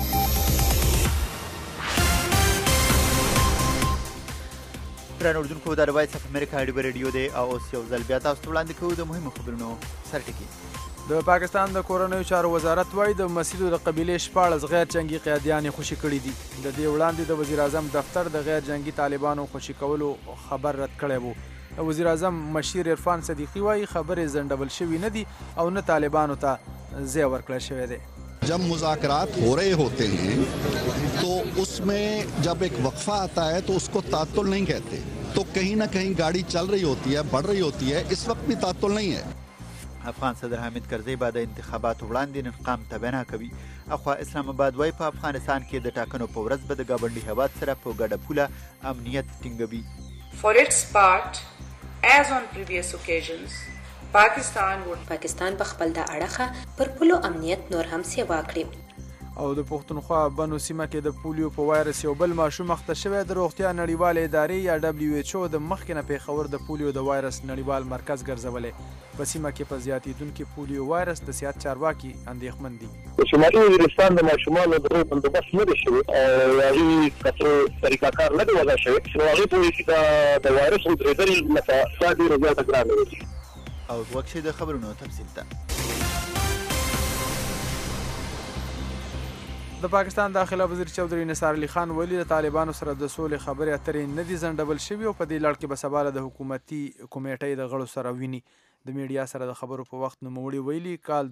درنو اردوونکو د وایس اف امریکا ډیو ریډیو دی او اوس یو ځل بیا تاسو ته وړاندې کوو د مهمو خبرونو سرټکي. د پاکستان د کورنیو چارو وزارت وایي د مسیدو د قبیلې 14 غیر جنگي قیادیان خوشي کړي دي. د دې وړاندې د وزیر اعظم دفتر د غیر جنگي طالبانو خوشي کولو خبر رد کړی و. وزیر اعظم مشیر عرفان صدیقی وایي خبرې زندبل شوي نه دي او نه طالبانو ته ځای ورکړل شوی دی. जब मुज़ाकरात हो रहे होते हैं तो उसमें जब एक वक्फा आता है तो उसको तातुल नहीं कहते, तो कहीं ना कहीं गाड़ी चल रही होती है, बढ़ रही होती है, इस वक्त भी तातुल नहीं है. افغان صدر حامد کرزی بعد انتخاباتو وړاندې نن قام تبنا کوي. اخوا اسلام آباد وایي په افغانستان کې د ټاکنو په ورځ به د ګاونډي هیواد سره په ګډه پوله امنیت ټینګوي. For its part, as on previous occasions, پاکستان په خپل د اړخه پر پولو امنیت نور هم سیوا کړي. او د پښتونخوا بنو سیمه کې د پولیو په وایرس یو بل ماشوم اخته شوی. د روغتیا نړیوالې ادارې یا WHO د مخکې نه پېښور د پولیو د وایرس نړیوال مرکز ګرځولی. په سیمه کې په زیاتېدونکي پولیو وایرس د صحت چارواکي اندېښمن دي. د شمالي وزیرستان د ماشومانو د روغ بندوبست نه دی شوی او هغوی کڅو طریقه نه دی وضع شوی، نو هغوی پوهېږي چې د وایرس ودرېدل لکه دا ډېره زیاته ګرانه وي. او وکشي د خبرونو تفصیل ته. د پاکستان داخله وزیر چودھری نثار علي خان ویلي د طالبانو سره د سولې خبرې اترې نه دي ځنډول شوي او په دې لړ کې به سبا د حکومتي کمیټې د غړو سره ویني. د میډیا سره د خبرو په وخت نوموړي ویلي کال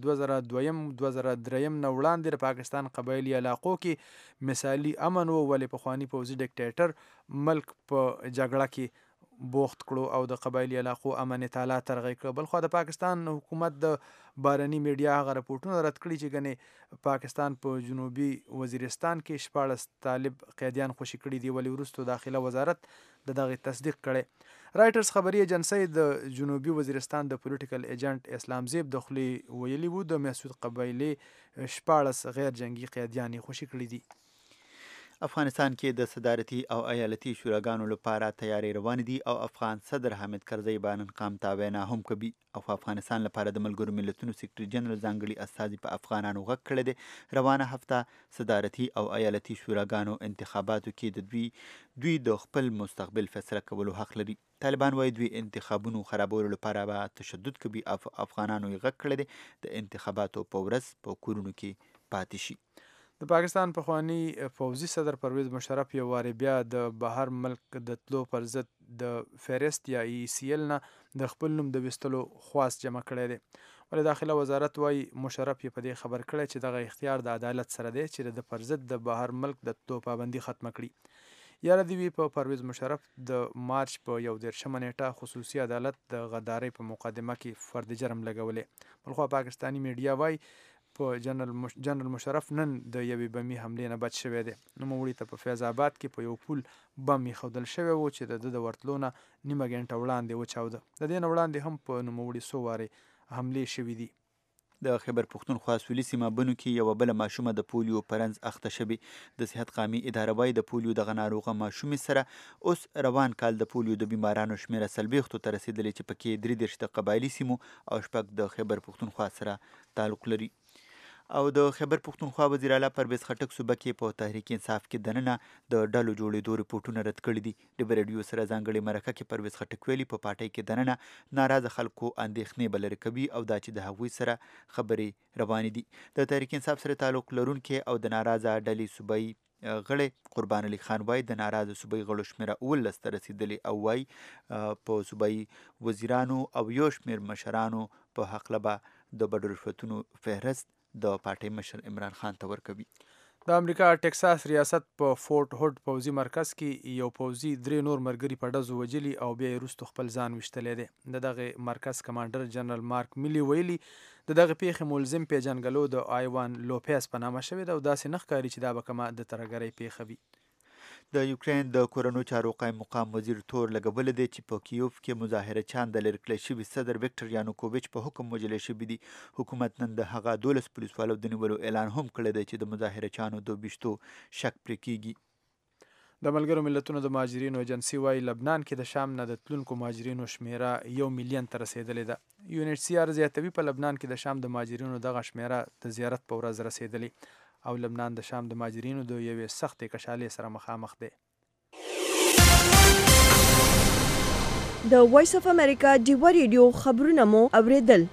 2002-2003 نه وړاندې د پاکستان قبایلي علاقو کې مثالي امن و، ولې پخواني پوځي ډیکټیټر ملک په جګړه کې بوخت کړو او د قبایلي علاقو امن تعالی ترغیب کړ. بلخوا د پاکستان حکومت د بارني میډیا هغه رپورټونه رد کړي چې ګنې پاکستان په جنوبي وزیرستان کې 14 طالب قیدیان خوشي کړي دي، ولې وروسته داخله وزارت د دغه تصدیق کړي. رایټرز خبري ایجنسی د جنوبي وزیرستان د پولیټیکل ایجنټ اسلام زیب د خولې ویلي وو د مسعود قبایلې 14 غیر جنگي قیدیان خوشي کړي دي. افغانستان کې د صدارتي او ایالتي شوراګانو لپاره تیاری روان دي او افغان صدر حامد کرزی به نن قام تابعینا هم کوي. او افغانستان لپاره د ملګرو ملتونو سیکرټري جنرال ځانګړي استازي په افغانانو غږ کړی دی. روانه هفته صدارتي او ایالتي شوراګانو انتخاباتو کې دوی د خپل مستقبل فیصله کولو حق لري. طالبان وایي دوی انتخابونو خرابولو لپاره به تشدد کوي. افغانانو یې غږ کړی دی د انتخاباتو په ورځ په کورونو کې پاتې شي. د پاکستان پخوانی پوځي صدر پرویز مشرف یو وارې بیا د بهر ملک د تلو پر ضد د فهرست یا ECL نه د خپل نوم د ویستلو خواست جمع کړی دی. ولې داخله وزارت وایي مشرف یې په دې خبر کړی چې دغه اختیار د عدالت سره دی چې د پر ضد د بهر ملک د تلو پابندي ختمه کړي. یاره دی وی په پرویز مشرف د مارچ په 11 نیټه خصوصي عدالت د غدارۍ په مقدمه کې فرد جرم لګولې. بلخوا پاکستانی میډیا وایي په جنرال مشرف نن د یوې بمي حملې نه بچ شوی دی. نوموړي ته په فیض آباد کې په یو پول بم ایښودل شوی و چې د ورتلو نه نیمه ګنټه وړاندې وچاوده. د دې نه وړاندې هم په نوموړي څو وارې حملې شوي دي. د خیبر پښتونخوا سویلي سیمه بنو کې یوه بله ماشومه د پولیو په رنځ اخته شوې. د صحت قامي اداره وایي د پولیو دغه ناروغه ماشومې سره اوس روان کال د پولیو د بیمارانو شمېره 40 ته رسېدلې چې پکې 33 د قبایلي سیمو او 6 د خیبر پښتونخوا سره تعلق لري. او د خیبر پښتونخوا وزیر اعلی پرویز خټک صوبه کې په تحریک انصاف کې دننه د ډلو جوړېدو رپورټونه رد کړي دي. د ریډیو سره ځانګړې مرکه کې پرویز خټک ویلي په پارټۍ کې دننه ناراضه خلکو اندېښنې بلري کوي او دا چې د هغوی سره خبرې روانې دي. د تحریک انصاف سره تعلق لرونکي او د ناراضه ډلې صوبایي غړی قربان علي خان وایي د ناراضه صوبایي غړو شمېره 19 ته رسېدلې او وایي په صوبایي وزیرانو او یو شمېر مشرانو په هکله به د بډو رشوتونو فهرست د پارټۍ مشر عمران خان ته ورکوي. د امریکا ټکساس ریاست په فورټ هوډ پوځي مرکز کې یو پوځي 3 نور مرګري په ډزو وجلي او بیا یې وروسته خپل ځان ویشتلی دی. د دغه مرکز کمانډر جنرال مارک میلی ویلي د دغه پیښې ملزم پیژنګلو د آیوان لوپیس په نامه شوې ده او داسې نه ښکاري چې دا به کومه د ترهګرۍ پیښه وي. د یوکرین د کورنو چارو قایم مقام وزیر تور لګولی دی چې په کیوف کې مظاهره چان د لرې کړی شوي صدر ویکټر یانوکوویچ په حکم وژلی شوي دي. حکومت نن د هغه 12 پولیسوالو د نیولو اعلان هم کړی دی چې د مظاهره چانو د ویشتو شک پرې کیږي. د ملګرو ملتونو د مهاجرینو ایجنسي وایي لبنان کې د شام نه د تلونکو مهاجرینو شمېره 1 میلیون ته رسېدلې ده. UNHCR زیاتوي په لبنان کې د شام د مهاجرینو دغه شمېره د زیارت په ورځ رسېدلې او لبنان د شام د مهاجرینو د یوې سختې کشالې سره مخامخ دی. د وایس اف امریکا ډیوا ریډیو خبرونه مو اوریدل.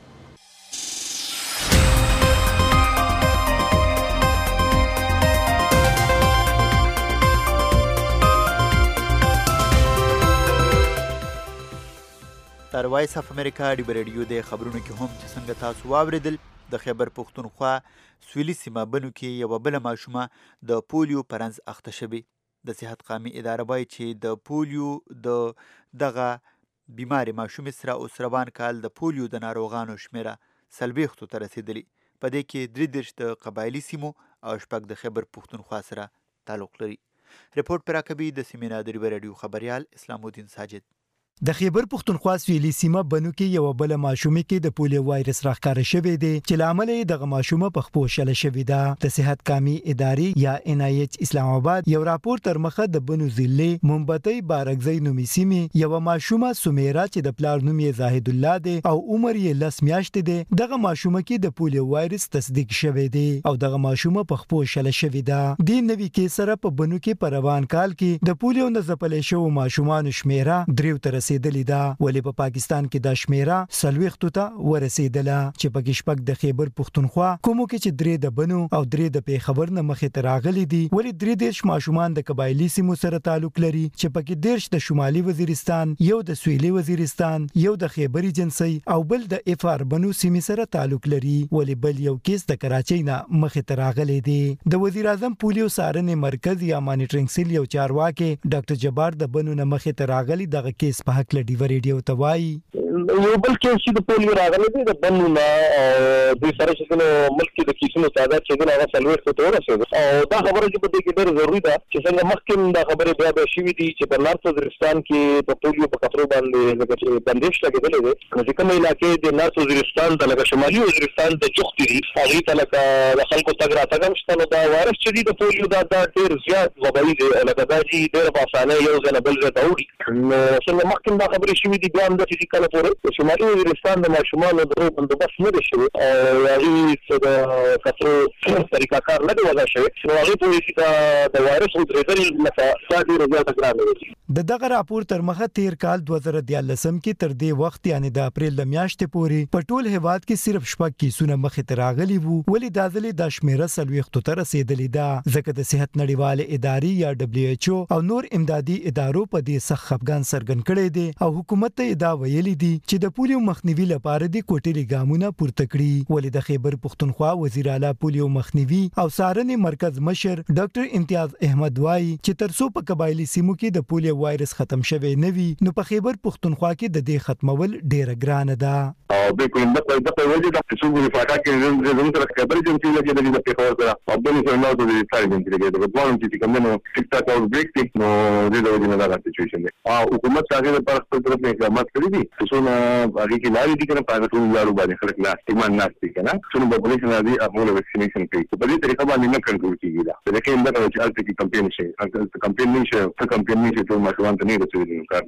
تر وایس اف امریکا ډیوا ریډیو د خبرونو کې هم چې څنګه تاسو واوریدل د خیبر پښتونخوا سویلي سیمه بنو کې یوه بله ماشومه د پولیو په رنځ اخته شوې. د صحت قامي اداره وایي چې د پولیو د دغه بیمارې ماشومې سره اوس روان کال د پولیو د ناروغانو شمېره 40 ته رسېدلې. په دې کې 33 د قبایلي سیمو او 6 د خیبر پښتونخوا سره تعلق لري. رپورټ پر راکوي د سیمې نه د ریډیو رادیو خبریال اسلام الدین ساجد. د خیبر پښتونخوا سویلي سیمه بنو کې یو بل ماشومه کې د پولیو وایرس راښکاره شوی دی چې لامل یې د ماشومه په خپو شل شوی ده. د صحت قامي ادارې یا NIH اسلام آباد یو راپور تر مخه د بنو ضلع مومبتي بارکزی نومي سیمه یو ماشومه سمیرا چې د پلار نوم یې زاهد الله دی او عمر یې 10 میاشتې دی دغه ماشومه کې د پولیو وایرس تصدیق شوی دی او دغه ماشومه په خپو شل شوی ده. د نوي کې سره په بنو کې په روان کال کې د پولیو نه ځپلې شو ماشومان شمیره 3 تر رسیدلې ده ولې په پاکستان کې د شمیره 40 ته ورسیدله چې په شپږ د خیبر پښتونخوا کومو کې چې 3 د بنو او 3 د پیښور نه مخې ته راغلي دي ولې 3 ماشومان د قبایلی سیمو سره تعلق لري چې پکې 10 د شمالي وزیرستان یو د سویلي وزیرستان یو د خیبر ایجنسي او بل د افار بنو سیمې سره تعلق لري ولې بل یو کیس د کراچۍ نه مخې ته راغلي دي. د وزیر اعظم پولیو څارنې مرکز یا مانیټرینګ سیل یو چارواکي ډاکټر جبار د بنو نه مخې ته راغلي دغه کیس په حق لري ریډیو ته وایي یو بل کې چې د پولیو راغلی دی د بنو نه د سره چې ملک کې د کیسونو تعداد چې هغه 40 ته ورسېد او دا خبره چې په دې کې ډېر ضروري ده چې څنګه مخکې دا خبره بیا شوې دي چې په نارت وزیرستان کې په پولیو په خطر باندې چې بندش لګېدلې ده چې کومه علاقې د نارت وزیرستان د لکه شمالي وزیرستان د چوختي دي هغه ته لکه د خلکو تګ راتګ هم شته نو دا وایرس چې د پولیو دا ډېر زیات وبایي دی لکه دا چې ډېر په اسانه یو ځل بل ځای ته وړي نو څنګه مخکې دا خبره شوې دي بیا هم د چې کله پورې شمالي وزیرستان د ماشومانو د بندوبست نه دی شوی او هغې د خطرو طریقه کار نه دی وضع شوی نو هغې پورې چې د وایرس ودرېدل لکه دا ډېره زیاته ګرانه ده. د دغه راپور تر مخه تیر کال 2014 کې تر دې وخت یعنی د اپریل د میاشتې پورې په ټول هیواد کې صرف 6 کیسونه مخې ته راغلي وو ولې دا ځلې د شمیره 40 ته رسېدلې ده ځکه د صحت نړیواله ادارې یا WHO او نور امدادي ادارو په دې سخت خفګان څرګند کړی دی او حکومت ته دا ویلي دي چې د پولیو مخنیوي لپاره د کوټلي ګامونه پورته کړي ولې د خیبر پښتونخوا وزیر اعلی پولیو مخنیوي او څارنې مرکز مشر ډاکټر امتیاز احمد وایي چې ترڅو په قبایلی سیمو کې د پولیو وایرس ختم شوی نه وي نو په خیبر پښتونخوا کې د دې ختمول ډیره ګرانه ده او به کوم د وجه د څو فاټا کې زموږ سره خبرې چې لګي د پیښور سره او بل څه نو د څارنې کې لګي د ځوان چې کوم نو ټیک ټاک او بریک ټیک نو د وجه نه دا سچويشن دی او حکومت هغه لپاره خپل طرف نه اقدامات کړی دي چې نو هغه کې لاري دي کنه پراټول یارو باندې خلک لا استعمال نه کوي کنه څنګه په پولیس نه دي خپل ویکسینیشن کوي په دې طریقه باندې نه کنټرول کیږي دا لکه انده چې الټی کمپاین شي کمپاین نشي ته ماشومان ته نه رسېږي کار نه کوي.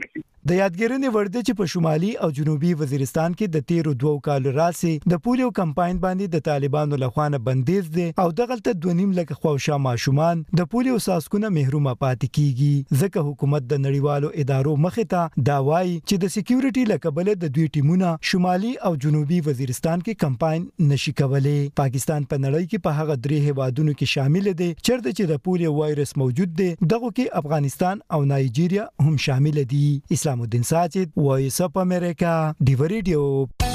د یادګیرنې وړ ده چې په شمالي او جنوبي وزیرستان کې د تیرو 2 کالو راځي د پولیو کمپاین باندې د طالبانو لخوا نه بندیز دي او دغلته 2.5 لک خواوشا ماشومان د پولیو ساسکونه محرومه پاتې کیږي ځکه حکومت د نړیوالو ادارو مخې ته دا وایي چې د سکیورټي لکبل د دوی ټیمونه شمالي او جنوبي وزیرستان کې کمپاین نشي کولای. پاکستان په نړۍ کې په هغه 3 هیوادونو کې شامل دي چیرته چې د پولیو وایرس موجود دی دغه کې افغانستان او نایجیریا هم شامل دي. اسلام الدین ساجد وایس اپ امریکا ډیو ریډیو.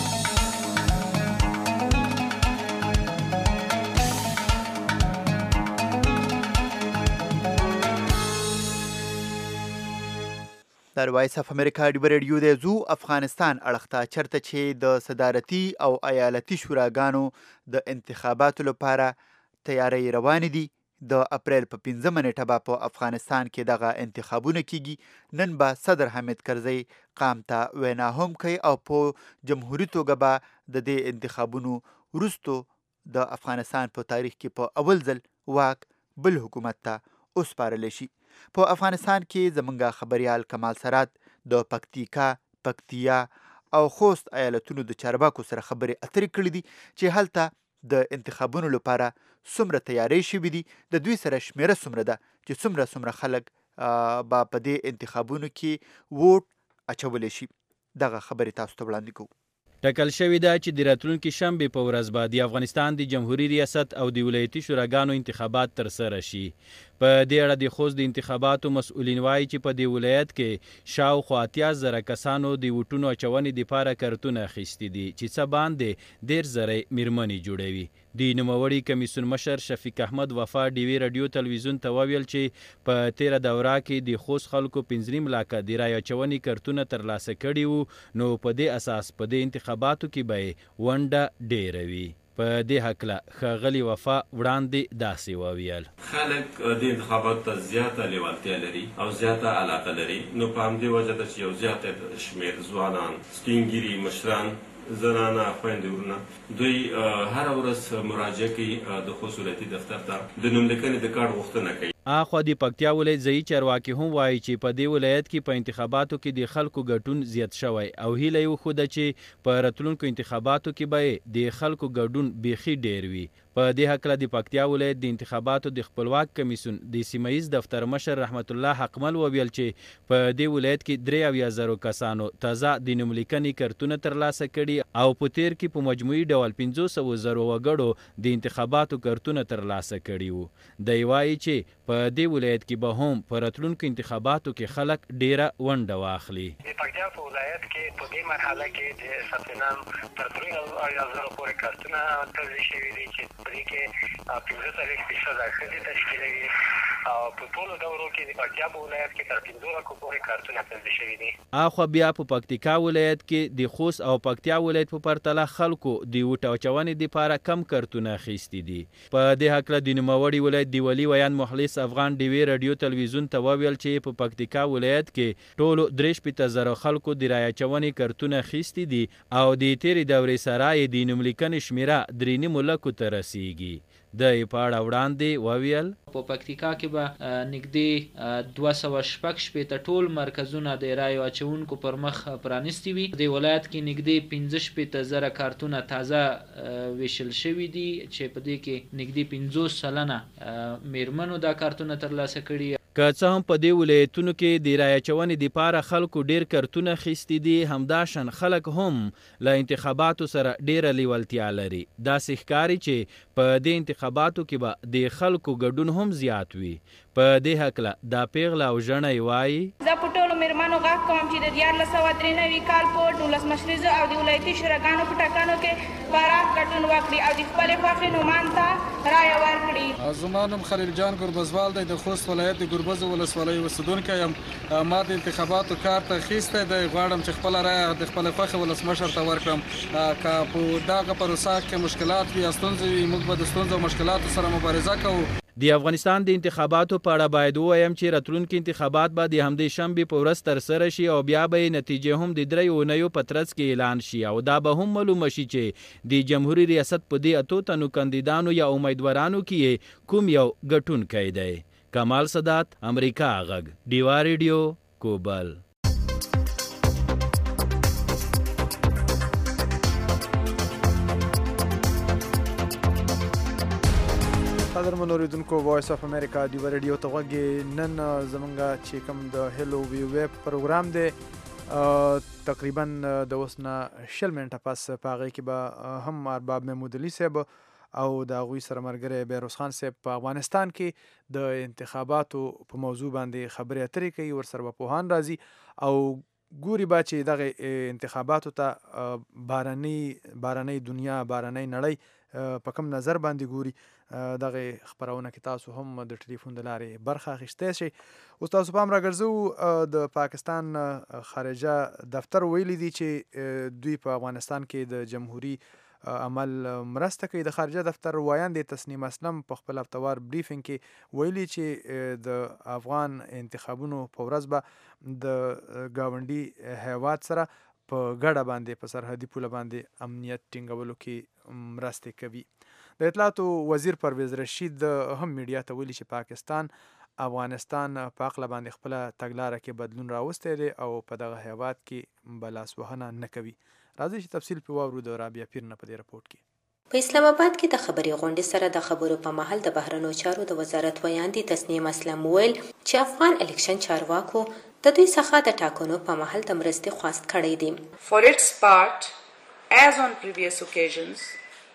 در وایس اف امریکا ډیو ریډیو د زو افغانستان اړخته چرته چې د صدارتي او ایالتي شوراګانو د انتخاباتو لپاره تیاری روان دي. د اپریل په 15 نیټه به په افغانستان کې دغه انتخابونه کیږي. نن به صدر حامد کرزی قام ته وینا هم کوي او په جمهوریت توګه به د دې انتخابونو وروسته د افغانستان په تاریخ کې په اول ځل واک بل حکومت ته وسپارل شي. په افغانستان کې زمونږ خبريال کمال سرات د پکتیکا، پکتیا او خوست ایالتونو د چارواکو سره خبرې اترې کړې دي چې هلته د انتخابونو لپاره څومره تیاری شوي دي، د دوی سره شمیره څومره ده چې څومره خلک به په دې انتخابونو کې ووټ اچولی شي. دغه خبرې تاسو ته وړاندې کوو. ټاکل شوې ده چې د راتلونکي شنبې په ورځ به د افغانستان د جمهوریت ریاست او د ولایتي شوراګانو انتخابات ترسره شي. په دې اړه د خوست د انتخاباتو مسؤلین وایي چې په دې ولایت کې شاوخوا 80,000 کسانو د ووټونو اچونې دپاره کارتونه اخیستي دي چې څه باندې 10,000 میرمنې جوړوي. د نوموړي کمیسیون مشر شفیق احمد وفا ډیوی رادیو تلویزیون ته وویل چې په تیره دوره کې د خوست خلکو 15 لکه د رای اچونې کارتونه ترلاسه کړي وو، نو په دې اساس په دې انتخاباتو کې به ونډه ډیره وي. په دې هکله ښاغلي وفا وړاندې داسې وویل: خلک د انتخاباتو ته زیاته لیوالتیا لري او زیاته علاقه لري، نو په همدې وجه ده چې یو زیات شمیر ځوانان، سپین ږیري مشران، زنانه، خویندې ورونه دوی هره ورځ مراجعه کوي د خوست ولایتي دفتر ته د نوملیکنې د کارت غوښتنه کوي. اخوا د پکتیا ولایت ځایي چارواکي هم وایي چې په دې ولایت کې په انتخاباتو کې د خلکو ګډون زیات شوی او هیله یې وښوده چې په راتلونکو انتخاباتو کې به د خلکو ګډون بیخي ډیر وي. په دې هکله د پکتیا ولایت د انتخاباتو د خپلواک کمیسیون د سیمه ییز دفتر مشر رحمت الله حقمل وویل چې په دې ولایت کې 73,000 کسانو تازه د نوملیکنې کارتونه ترلاسه کړي او په تیر کې په مجموعي ډول 500,000 وګړو د انتخاباتو کارتونه ترلاسه کړي وو. دی وایي چې په دې ولایت کې به هم په راتلونکو انتخاباتو کې خلک ډیره ونډه واخلي. د پکتیا په ولایت کې په دې مرحله کې د ثبت نام تر 3,000 پورې کارتونه ترلاسه شوي دي چې په دې کې 15% ښځې تشکیلوي او په ټولو دورو کې د پکتیا په ولایت کې تر 15,000 پورې کارتونه ترلاسه شوي دي. اخوا بیا په پکتیکا ولایت کې د خوست او پکتیا ولایت په پرتله خلکو د ووټ اچونې دپاره کم کارتونه اخیستي دي. په دې هکله د نوموړي ولایت د ولي ویان مخلص افغان ډیوی رادیو تلویزیون ته وویل چې په پکتیکا ولایت کې ټولو 63,000 خلکو د رای اچونې کارتونه اخیستي دي او د تیرې دورې سره یې د نوملیکنې شمیره 3.5 لکو ته رسیږي. د پاړه وړاندې وویل: په پکتیکا کې به نږدې 216 ټول مرکزونه د رای اچونکو پر مخ پرانیستي وي. د ولایت کې نږدې 15,000 کارتونه تازه ویشل شوي دي چې په دې کې نږدې 50% میرمنو دا کارتونه ترلاسه کړي. که څه هم په دې ولایتونو کې د رای اچونې دپاره خلکو ډیر کارتونه اخیستي دي، همداشان خلک هم له انتخاباتو سره ډیره لیوالتیا لري. داسې ښکاري چې په دې انتخاباتو کې به د خلکو ګډون هم زیات وي. په دې هکله دا پیغله او ژڼی وایي: زه په ټولو میرمنو غږ کوم چې د 1493 کال په 19 مشرزو او د ولایتي شوراګانو په ټاکنو کې پراخ ګډون وکړي او د خپلې خوښې نومان ته رایه ورکړي. زما نوم خلیل جان ګربزوال دی، د خوست ولایت د ګربز ولسوالۍ اوسیدونکی یم. ما د انتخاباتو کارت اخیستی دی، غواړم چې خپله رایه د خپلې خوښې ولسمشر ته ورکړم. که په دغه پروسه کې مشکلات وي یا ستونزې وي، موږ به د ستونزو او مشکلاتو سره مبارزه کوو. د افغانستان د انتخاباتو په اړه باید ووایم چې راتلونکي انتخابات به د همدې شنبې په ورځ ترسره شي او بیا به یې نتیجې هم د 3 اونیو په ترڅ کې اعلان شي او دا به هم معلومه شي چې د جمهوریت ریاست په دې 8 تنو کاندیدانو یا امیدوارانو کې کوم یو ګټونکی دی. کمال سادات، امریکا غږ، ډیوا ریډیو، کوبل. قدرمنو اوریدونکو وایس اف امریکا ډیو ریډیو ته غوږ نن زمونږ چې کوم د هلو وی ویب پروګرام دی تقریبا د اوس نه 60 منټه پس په هغې کې به هم ارباب محمود علي صاحب او د هغوی سره ملګری بهروز خان صاحب په افغانستان کې د انتخاباتو په موضوع باندې خبرې اترې کوي، ورسره به پوهان راځي او ګوري به چې دغه انتخاباتو ته بارنۍ دنیا بارنۍ نړۍ په کوم نظر باندې ګوري. دغه خبرونه کې تاسو هم د ټلیفون د لارې برخه اخیستی شئ. اوس تاسو پام راګرځو د پاکستان خارجه دفتر ویلي دي چې دوی په افغانستان کې د جمهوري عمل مرسته کوي. د خارجه دفتر وایاند تسنیم اسلم په خپل هفتوار بریفینګ کې ویلي چې د افغان انتخابونو په ورځ به د ګاونډي هیواد سره په ګډه باندې په سرحدي پوله باندې امنیت ټینګولو کې مرستې کوي. د اطلاعاتو وزیر پرویز رشید هم میډیا ته ویلي چې پاکستان افغانستان په عقله باندې خپله تګلاره کې بدلون راوستی دی او په دغه هیواد کې به لاسوهنه نه کوي. راځئ چې تفصیل پرې واورو د رابعه پیر نه په دې رپورټ کې. په اسلام آباد کې د خبري غونډې سره د خبرو په مهال د بهرنیو چارو د وزارت ویاندې تسنیم اسلم ویل چې افغان الیکشن چارواکو د دوی څخه د ټاکنو په مهال د مرستې خواست کړی دی. For its part, as on previous occasions,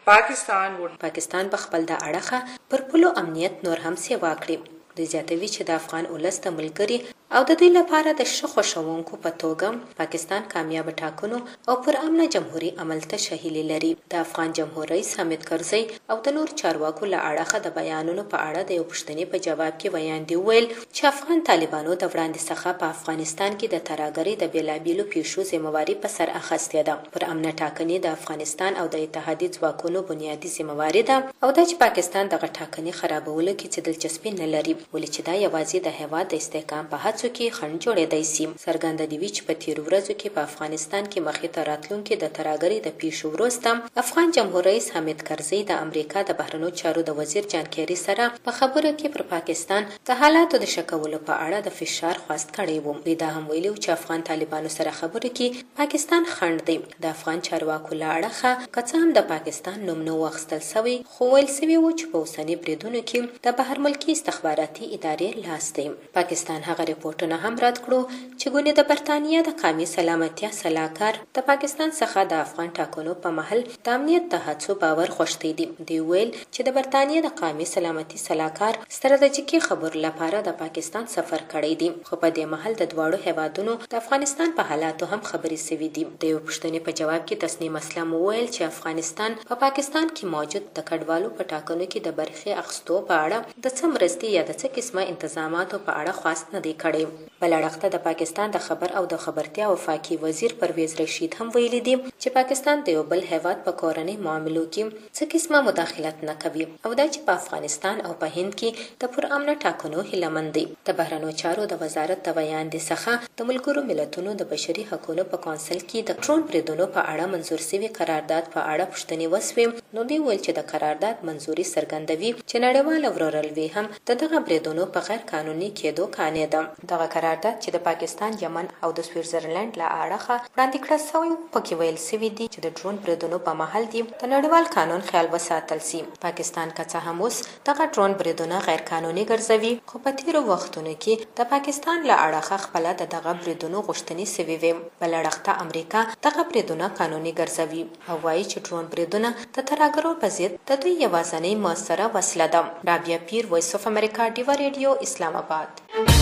پاکستان په خپل د اړخه پر پولو امنیت نور هم سیوا کړي. دوی زیاتوي چې د افغان ولس د ملګري او د دوی لپاره د ښه خوښونکو په توګه پاکستان کامیاب ټاکنو او پر امن جمهوري عمل ته شهیلې لري. د افغان جمهور رئیس حامد کرزي او د نور چارواکو له اړخه د بیانونو په اړه د یو پوښتنې په جواب کې ویاندې ویل چې افغان طالبانو د وړاندې څخه په افغانستان کې د ترهګرۍ د بېلابېلو پیښو ذمهواري په سر اخیستې ده. پر امن ټاکنې د افغانستان او د اتحادي ځواکونو بنیادي ذمهواري ده او دا چې پاکستان دغه ټاکنې خرابولو کې څه دلچسپي نه لري، ولې چې دا یوازې د هیواد د استحکام په هڅو کې خنډ جوړېدای شي. څرګنده دي چې په تیرو ورځو کې په افغانستان کې مخې ته راتلونکي د ترهګرۍ د پیښو وروسته افغان جمهور رئیس حامد کرزي د امریکا د بهرنیو چارو د وزیر جان کیری سره په خبرو کې پر پاکستان د حالاتو د ښه کولو په اړه د فشار خواست کړی و. دوی دا هم ویلي چې افغان طالبانو سره خبرو کې پاکستان خنډ دی. د افغان چارواکو له اړخه که څه هم د پاکستان نوم نه و اخیستل سوی، خو ویل سوي و چې په اوسني بریدونو کې د بهرملکي استخباراتي ادارې لاس دی. پاکستان هغه ریپورټونه هم رد کړو چې ګونې د برتانیا د قومي سلامتیا سلاکار د پاکستان څخه د افغان ټاکنو په مهال د امنیت د هڅو باور خوښتی دی. دوی ویل چې د برتانیا د قومي سلامتي سلاکار ستراتیژیکي خبرو لپاره د پاکستان سفر کړی دی، خو په دې مهال د دواړو هیوادونو د افغانستان په حالاتو هم خبرې سوي دي. د یو پوښتنې په جواب کې تسنیم اسلم وویل چې افغانستان په پاکستان کې موجود د کډوالو په ټاکنو کې د برخې اخیستو په اړه د څه مرستې یا د څه قسمه انتظاماتو په اړه خواست نه دی کړی. بل اړخ ته د پاکستان د خبر او د خبرتیا وفاقي وزیر پرویز رشید هم ویلي دي چې پاکستان د یو بل هیواد په کورنۍ معاملو کې څه قسمه مداخلت نه کوي او دا چې په افغانستان او په هند کې د پر امن ټاکنو هیلهمند دی. د بهرنیو چارو د وزارت د ویاندې څخه د ملګرو ملتونو د بشري حقوقو په کونسل کې د ډرون بریدونو په اړه منظور شوی قرارداد په اړه پوښتنې وسوې، نو دوی ویل چې د قرارداد منظوري څرګندوي چې نړیواله ورورلوي هم د دغه بریدونو په غیر قانوني کېدو قانع ده. دغه قرارداد چې د پاکستان، یمن او د سویټزرلند له اړخه وړاندې کړل شوی پکې ویل سوي دي چې د ډرون بریدونو په مهال دی د نړیوال قانون خیال وساتل شي. پاکستان که څه هم اوس دغه ډرون بریدونه غیر قانوني ګرځوي، خو په تیرو وختونو کې د پاکستان له اړخه خپل دغه بریدونو غوښتنې سوي وي. بل اړخ ته امریکا دغه بریدونه قانوني ګرځوي او وایي چې ډرون بریدونه د ترهګرو په ضد د دوی یوازینۍ موثره وسله ده. رابعه پیر، وایس اف امریکا ډیو ریډیو، اسلام آباد.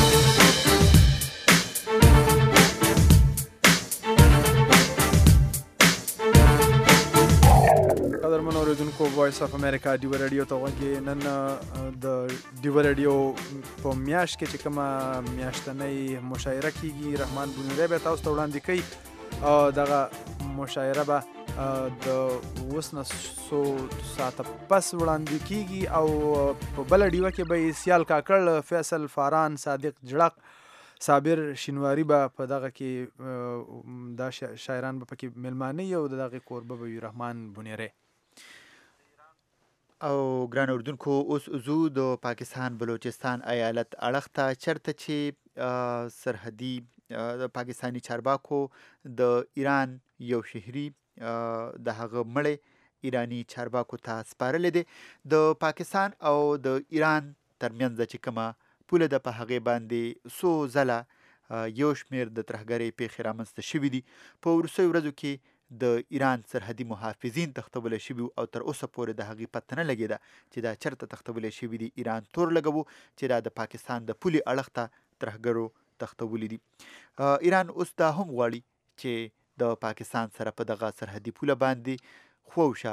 قدرمن اوریدونکو وایس اف امریکا ډیو ریډیو ته غوږی. نن د ډیو ریډیو په میاشت کې چې کومه میاشتنۍ مشاعره کیږي، رحمان بونیری به تاسو ته وړاندې کوي. دغه مشاعره به د اوس نه 100 ساعته پس وړاندې کیږي او په بل ډیوه کې به سیال کاکړ، فیصل فاران، صادق جړق، صابر شینواری به په دغه کې دا شاعران به پکې ملمانه او دغه کوربه به رحمان بونیری. او ګران اردوونکو، اوس زو د پاکستان بلوچستان ایالت اړخ ته چرته چې سرحدي د پاکستانی چارواکو د ایران یو شهري د هغه مړی ایرانی چارواکو ته سپارلې دی. د پاکستان او د ایران ترمنځ چې کومه پوله ده په هغې باندې څو ځله یو شمېر د ترهګرۍ پیښې رامنځته شوي دي. په وروستیو ورځو کې د ایران سرحدي محافظین تختولی شوي او تر اوسه پورې د هغې پته نه لګېده چې دا چېرته تختولی شوي دي. ایران تور لګوو چې دا د پاکستان د پولې اړخ ته ترهګرو تختولی دي. ایران اوس دا هم غواړي چې د پاکستان سره په دغه سرحدي پوله باندې خووشه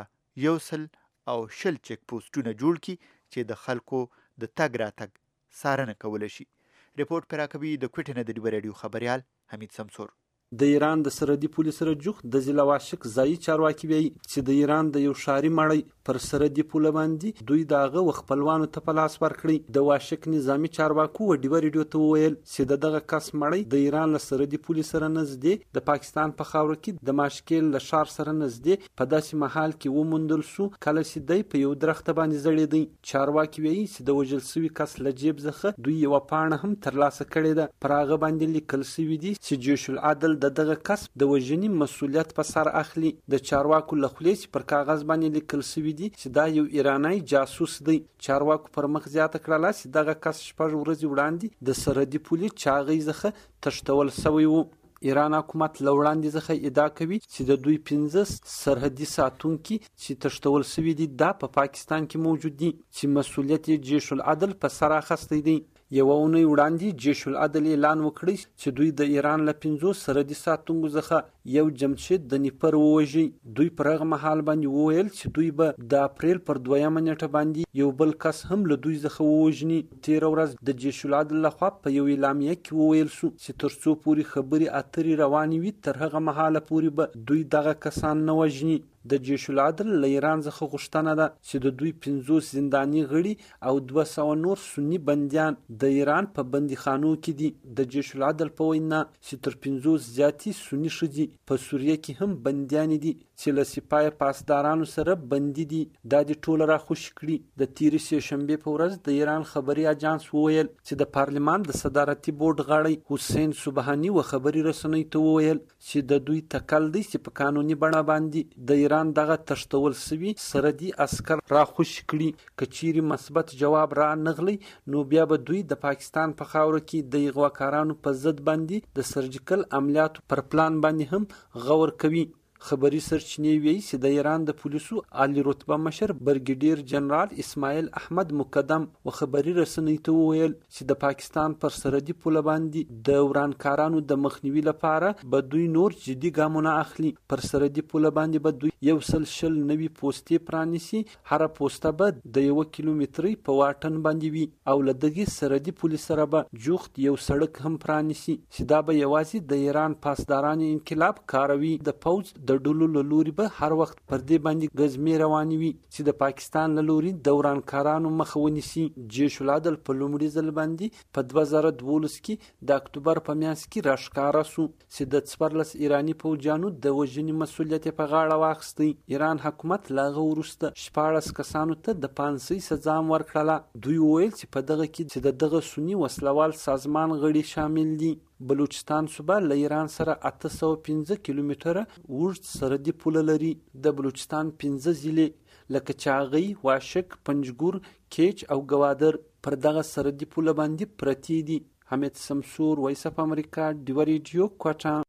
100 چیک پوسټونه جوړ کړي چې د خلکو د تګ راتګ څارنه کولی شي. ریپورټ پرې راکوي د کوټې نه د ډیوه راډیو خبریال حمید سمسور. د ایران د سرحدي پولې سره جوخت د ضلع واشق ځایي چارواکي وایي چې د ایران د یو ښاري مړی پر سرحدي پوله باندې دوی د هغه خپلوانو ته په لاس ورکړی. د واشق نظامي چارواکو ډیوه راډیو ته وویل چې دغه کس مړی د ایران له سرحدي پولې سره نږدې د پاکستان په خاوره کې د ماشکیل له ښار سره نږدې په داسې مهال کې وموندل شو کله چې دی په یو درخته باندې ځړېدی. چارواکي وایي چې د وژل شوي کس له جیب څخه دوی یوه پاڼه هم ترلاسه کړې ده. پر هغه باندې لیکل شوي دي چې جیش العدل د دغه کس د وژنې مسؤلیت په سر اخلي. د چارواکو له خولې چې پر کاغذ باندې لیکل شوي دي چې دا یو ایرانی جاسوس دی. چارواکو پر مخ زیاته کړله چې دغه کس 6 ورځې وړاندې د سرحدي پولې چاغۍ څخه تښتول شوی و. ایران حکومت له وړاندې څخه ادعا کوي چې د دوی 15 سرحدي ساتونکي چې تښتول شوي دي دا په پاکستان کې موجود دي چې مسؤلیت یې جیش العدل په سر اخیستی دی. یوه اونۍ وړاندې جیش العدل اعلان وکړی چې دوی د ایران له 5 سرحدي ساتونکو څخه یو جمشید د نیپر ووژي. دوی پر هغه مهال باندې وویل چې دوی به د اپریل پر 2 نیټه باندې یو بل کس هم له دوی څخه ووژني. تېره ورځ د جیش العدل لخوا په یو اعلامیه کې وویل شو چې تر څو پورې خبرې اترې روانې وي تر هغه مهاله پورې به دوی دغه کسان نه وژني. د جیش العدل له ایران څخه غوښتنه ده چې د دوی 50 زنداني غړي او 200 نور سني بندیان د ایران په بندیخانو کې دي. د جیش العدل په وینا چې تر 50 زیاتې سني ښځې په سوریه کې هم بندیانې دي چې له سپاه پاسدارانو سره بندي دي. دا د ټوله را خوشي کړي. د تیرې سهشنبې په ورځ د ایران خبري اجانس وویل چې د پارلمان د صدارتي بورډ غړی حسین سبحانی و خبري رسنۍ ته وویل چې د دوی تکل دی چې په قانوني بڼه باندې د ایران دغه تښتول شوي سرحدي عسکر را خوشي کړي. که چیرې مثبت جواب را نغلی نو بیا به دوی د پاکستان په خاوره کې د اغواکارانو په ضد باندې د سرجیکل عملیاتو پر پلان باندې هم غور کوي. خبري سرچینې وایي چې د ایران د پولیسو عالی رتبه مشر برګیډیر جنرال اسماعیل احمد مقدم و خبري رسنۍ ته وویل چې د پاکستان پر سرحدي پوله باندې د ورانکارانو د مخنیوي لپاره به دوی نور جدي ګامونه اخلي. پر سرحدي پوله باندې به دوی 100 نوي پوستې پرانیسي. هره پوسته به د 1 کیلومترۍ په واټن باندې وي او له دغې سرحدي پولې سره به جوخت یو سړک هم پرانیسي چې دا به یوازې د ایران پاسداران انقلاب کاروي. د پوځ د ډلو له لوري به هر وخت پر دې باندې ګزمې روانې وي چې د پاکستان له لوري د ورانکارانو مخه ونیسي. جیش العدل په لومړي ځل باندې په 2012 کې د اکتوبر په میاشت کې راښکاره سو چې د 14 ایرانی پوځیانو د وژنې مسؤلیت په غاړه واخیستی. ایران حکومت له هغه وروسته 14 کسانو ته د پانسۍ سزا ورکړله. دوی وویل چې په دغه کې چې د دغه سني وسلوال سازمان غړي شامل دي. بلوچستان صوبه له ایران سره 815 کیلومتره اوږد سرحدي پوله لري. د بلوچستان 15 ضلع لکه چاغۍ، واشق، پنجګور، کیچ او ګوادر پر دغه سرحدي پوله باندې پرتې دي. حمید سمسور، وایس اف امریکا، ډیوه ریډیو، کوټه.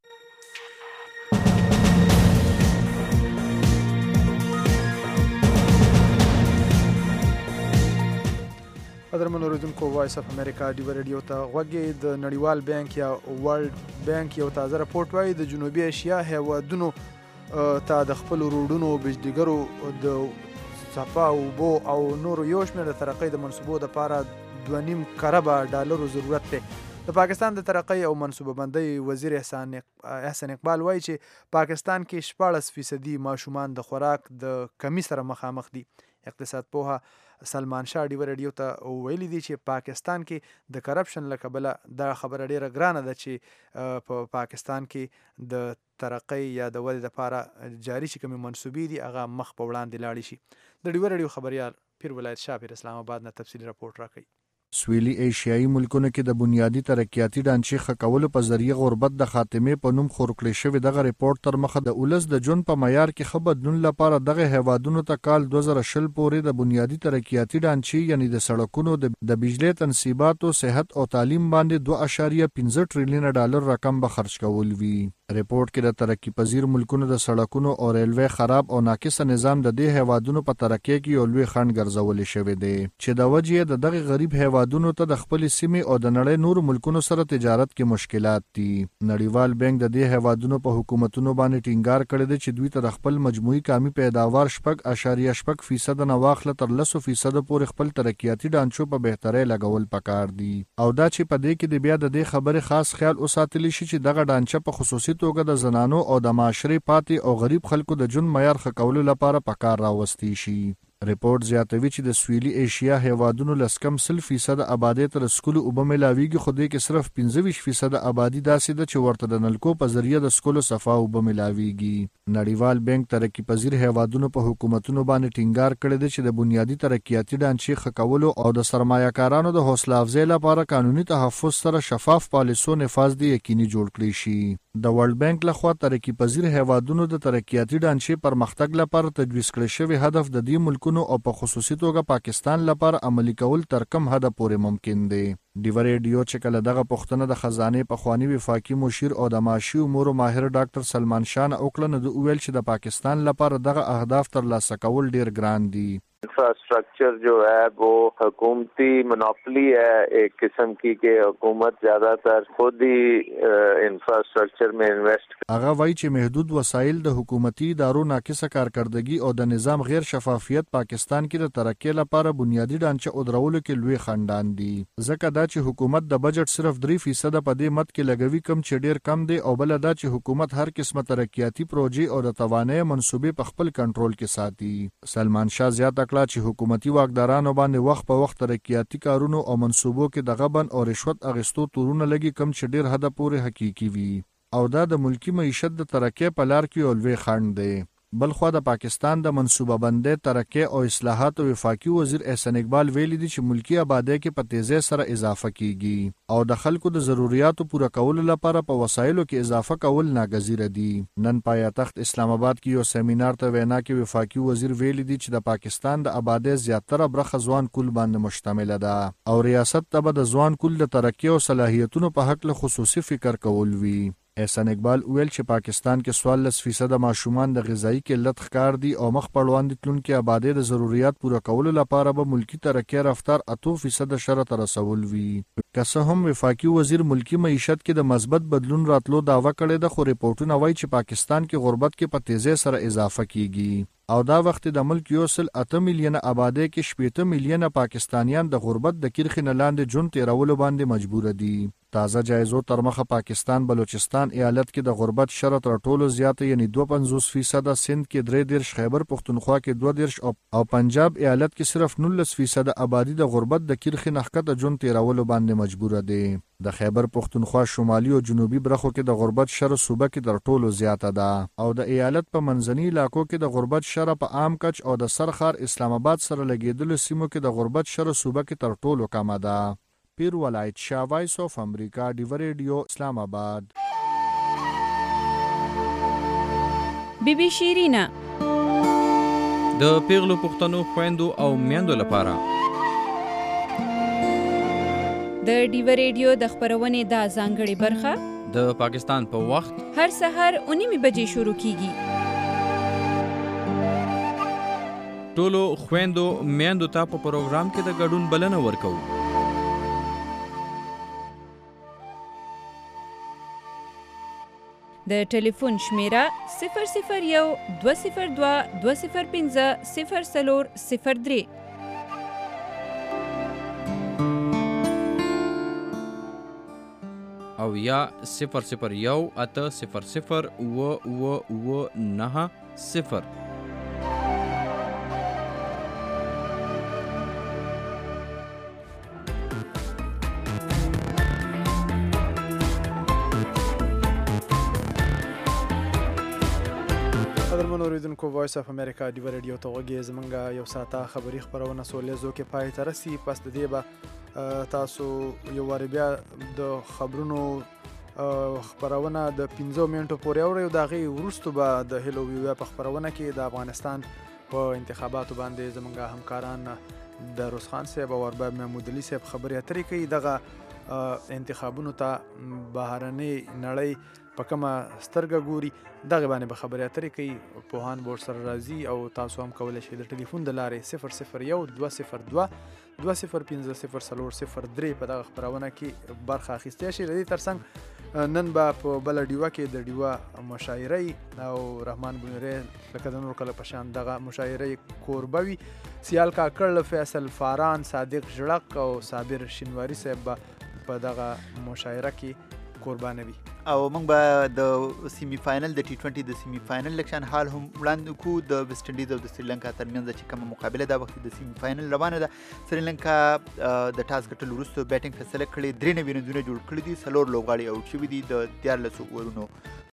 قدرمن اوریدونکو، وایس اف امریکا ډیوه ریډیو ته غوږی. د نړیوال بانک یا ورلد بانک یو تازه راپورټ وایي د جنوبي اشیا هیوادونو ته د خپلو روډونو، بجلیګرو، د صفا اوبو او نورو یو شمېر د ترقۍ د منصوبو دپاره 2.5 کروڑ ډالرو ضرورت دی. د پاکستان د ترقۍ او منصوبه بندۍ وزیر احسان اقبال وایي چې پاکستان کې 14% ماشومان د خوراک د کمی سره مخامخ دي. اقتصاد پوها سلمان شاه ډیوه ریډیو ته ویلي دي چې پاکستان کې د کرپشن له کبله دا خبره ډیره ګرانه ده چې په پاکستان کې د ترقۍ یا د ودې لپاره جاري چې کومې منصوبې دي هغه مخ په وړاندې لاړې شي. د ډیوه ریډیو خبریال پیر ولایت شاه پیر اسلام آباد نه تفصیلي راپورټ راکوي. سویلي ایشیایي ملکونو کې د بنیادی ترقیاتي ډانچې ښه کولو په ذریعه غربت د خاتمې په نوم خور کړی شوی دغه ریپورت تر مخه د ولس د ژوند په معیار کې ښه بدلون لپاره دغه هیوادونو ته کال 2020 پورې د بنیادی ترقیاتي ډانچې یعنی د سړکونو د بجلی تنصیباتو صحت او تعلیم باندې 2.15 ټریلیون ډالر رقم به خرج کول وی. ریپورت کې د ترقی پذیر ملکونو د سړکونو او ریلوی خراب او ناقص نظام د دې هیوادونو په ترقی کې یو لوی خنډ ګرځولې شوی دی چې د وجې د دغه غریب هیوادونو ته د خپل سیمې او د نړۍ نور ملکونو سره تجارت کې مشکلات دي. نړیوال بانک د دې هیوادونو په حکومتونو باندې ټینګار کړی دی چې دوی ته خپل مجموعي کامي پیداوار 8.8% نه واخله تر 10% پورې خپل ترقیاتي ډانچو په بهتري لګول پکار دي او دا چې په دې کې د بیا د دې خبره خاص خیال اوساتلی شي چې دغه ډانچه په خصوصي توګه د زنانو او د معاشري پاتې او غریب خلکو د ژوند معیار ښه کولو لپاره پکار راوستي شي. ریپورت زیاتوي چې د سویلي ایشیا هیوادونو لسکم 100% آبادی تر سکولو اوبه ملاویږي خو دې کې صرف 25% آبادی داسې ده چې ورته د نلکو په ذریعه د سکولو صفا اوبه ملاویږي. نړیوال بانک ترقی پذیر هیوادونو په حکومتونو باندې ټینګار کړی دی چې د بنیادی ترقیاتي ډانچې ښه کولو او د سرمایه‌کارانو د حوصله افزای لپاره قانوني تحفظ سره شفاف پالیسو نفاذ دی یقیني جوړ کړی شي. د ورلد بانک لخوا ترقی پذیر هیوادونو د ترقیاتي ډانچې پرمختګ لپاره تجویز کړی شوی هدف د دې ملکونو او په خصوصي توګه پاکستان لپاره عملی کول تر کم حد پورې ممکن دی. ډیو ریډیو چې کله دغه پښتنه د خزانه په خوانی وفاقي مشیر او د معاشي امور ماهر ډاکټر سلمان شاه اوکلن د ویل چې د پاکستان لپاره دغه اهداف ترلاسه کول ډیر ګران دي. Infrastructure जो है वो हुकूमती मोनोपोली है एक किस्म की कि हुकूमत ज्यादातर खुद ही इंफ्रास्ट्रक्चर में इन्वेस्ट. هغه وایي چې محدود وسایل د حکومتي ادارو ناقصه کارکردګي او د نظام غیر شفافیت پاکستان کې د ترقی لپاره بنیادی ډانچه او درولو کې لوی خندان دي. ځکه دا چې حکومت د بجټ صرف 3% په دې مت کې لګوي کم چې ډیر کم دی او بل دا چې حکومت هر قسمه ترقیاتي پروژې او د توانایي منصوبې په خپل کنټرول کې ساتي. سلمان شاه زیاته کړه چې حکومتي واکدارانو باندې وخت په وخت ترقیاتي کارونو او منصوبو کې د غبن او رشوت اغستو تورونه لګي کم چې ډیر حد پورې حقيقي وي او دا د ملکی معیشت د ترقی په لار کې یو لوی خنډ دی. بلخوا د پاکستان د منصوبه بندۍ ترقی او اصلاحات وفاقي وزیر احسان اقبال ویلي دي چې ملکی آبادی کې په تیزی سره اضافه کیږي او د خلکو د ضرورتو پوره کولو لپاره په وسایلو کې اضافه کول ناګزیره دي. نن پایتخت اسلام آباد کې یو سیمینار ته وینا کې وفاقي وزیر ویلي دي چې د پاکستان د آبادی زیاتره برخه ځوان کول باندې مشتمل ده او ریاست ته به د ځوان کول د ترقی او صلاحیتونو په حق له خصوصي فکر کول وي. احسان اقبال ویل چې پاکستان کې 14% ماشومان د غذایی قلت ښکار دي او مخ په وړاندې تلونکي آبادی د ضرورت پوره کولو لپاره به ملکی ترقی رفتار 8% شرط رسول وي. که څه هم وفاقي وزیر ملکی معیشت کې د مثبت بدلون راتلو داوا کړی د خو ریپورتونه وایي چې پاکستان کې غربت کې په تیزی سره اضافه کیږي او دا وخت د ملک یو سل 8 میلیونه آبادی کې 8 میلیونه پاکستانیان د غربت د کرخې نه لاندې ژوند تیرولو باندې مجبور دي. تازه جایزو تر مخه پاکستان بلوچستان ایالت کې د غربت شرط راټولو زیاته یعنی 52%، سند کې 3 خیبر پختونخوا کې 2 او پنجاب ایالت کې صرف 19% آبادی د غربت د کرخې نحکته ژوند تیرولو باندې مجبور دي. د خیبر پختونخوا شمالي او جنوبي برخو کې د غربت شر صوبه کې تر ټولو زیاته ده او د ایالت په منځني علاقو کې د غربت شر په عام کچ او د سرخار اسلام آباد سره لګیدلو سیمو کې د غربت شر صوبه کې تر ټولو کم ده. پیر ولایت شاه، وایس اف امریکا، ډیو ریډیو، اسلام آباد. بی بی شیرینا د پیغلو پښتنو خويندو او میندو لپاره د ډیو ریډیو د خبرونې دا ځانګړې برخه د پاکستان په وخت هر سحر 9 بجې شروع کیږي. ټولو خويندو میندو ته په پروګرام کې د ګډون بلنه ورکوو. د ټلیفون شمیره 001 202 205 0403 او یا 001 800 990. اوریدونکو وایس اف امریکا ډیو ریډیو ته غوږی زمونږه یو ساعته خبری خبرونه سولېزو کې پای ته رسي. پس د دې به تاسو یو وار بیا د خبرونو خبرونه د 15 منټو پورې اورئ او د هغې وروستو به د هیلو ویویا په خبرونه کې د افغانستان په انتخاباتو باندې زموږ همکاران د روز خان صاحب او ارباب محمود علي صاحب خبرې اترې کوي. دغه انتخابونو ته بهرنۍ نړۍ په کومه سترګه ګوري دغه باندې به خبرې اترې کوي. پوهان به ورسره راځي او تاسو هم کولی شئ د ټلیفون د لارې 001 202 2050 په دغه خبرونه کې برخه اخیستی شي. د دې ترڅنګ نن به په بله ډیوه کې د ډیوه مشاعرې او رحمان بنیری لکه د نور کله په شان دغه مشاعرې کوربه وي. سیال کاکړ، فیصل فاران، صادق ژړق او صابر شینواري صاحب به په دغه مشاعره کې قربانه وي. او موږ به د سیمی فاینل د T20 د سیمی فاینل لکشان حال هم وړاندې کو. د ویسټ انډیز او د سریلانکا ترمنځ چې کومه مقابله دا وخت د سیمی فاینل روانه ده. سریلانکا د ټاس ګټلو وروسته بیټینګ فیصله کړې، 93 رنونه جوړ کړي دي، 4 لوبغاړي اوټ شوي دي د 14 اوورونو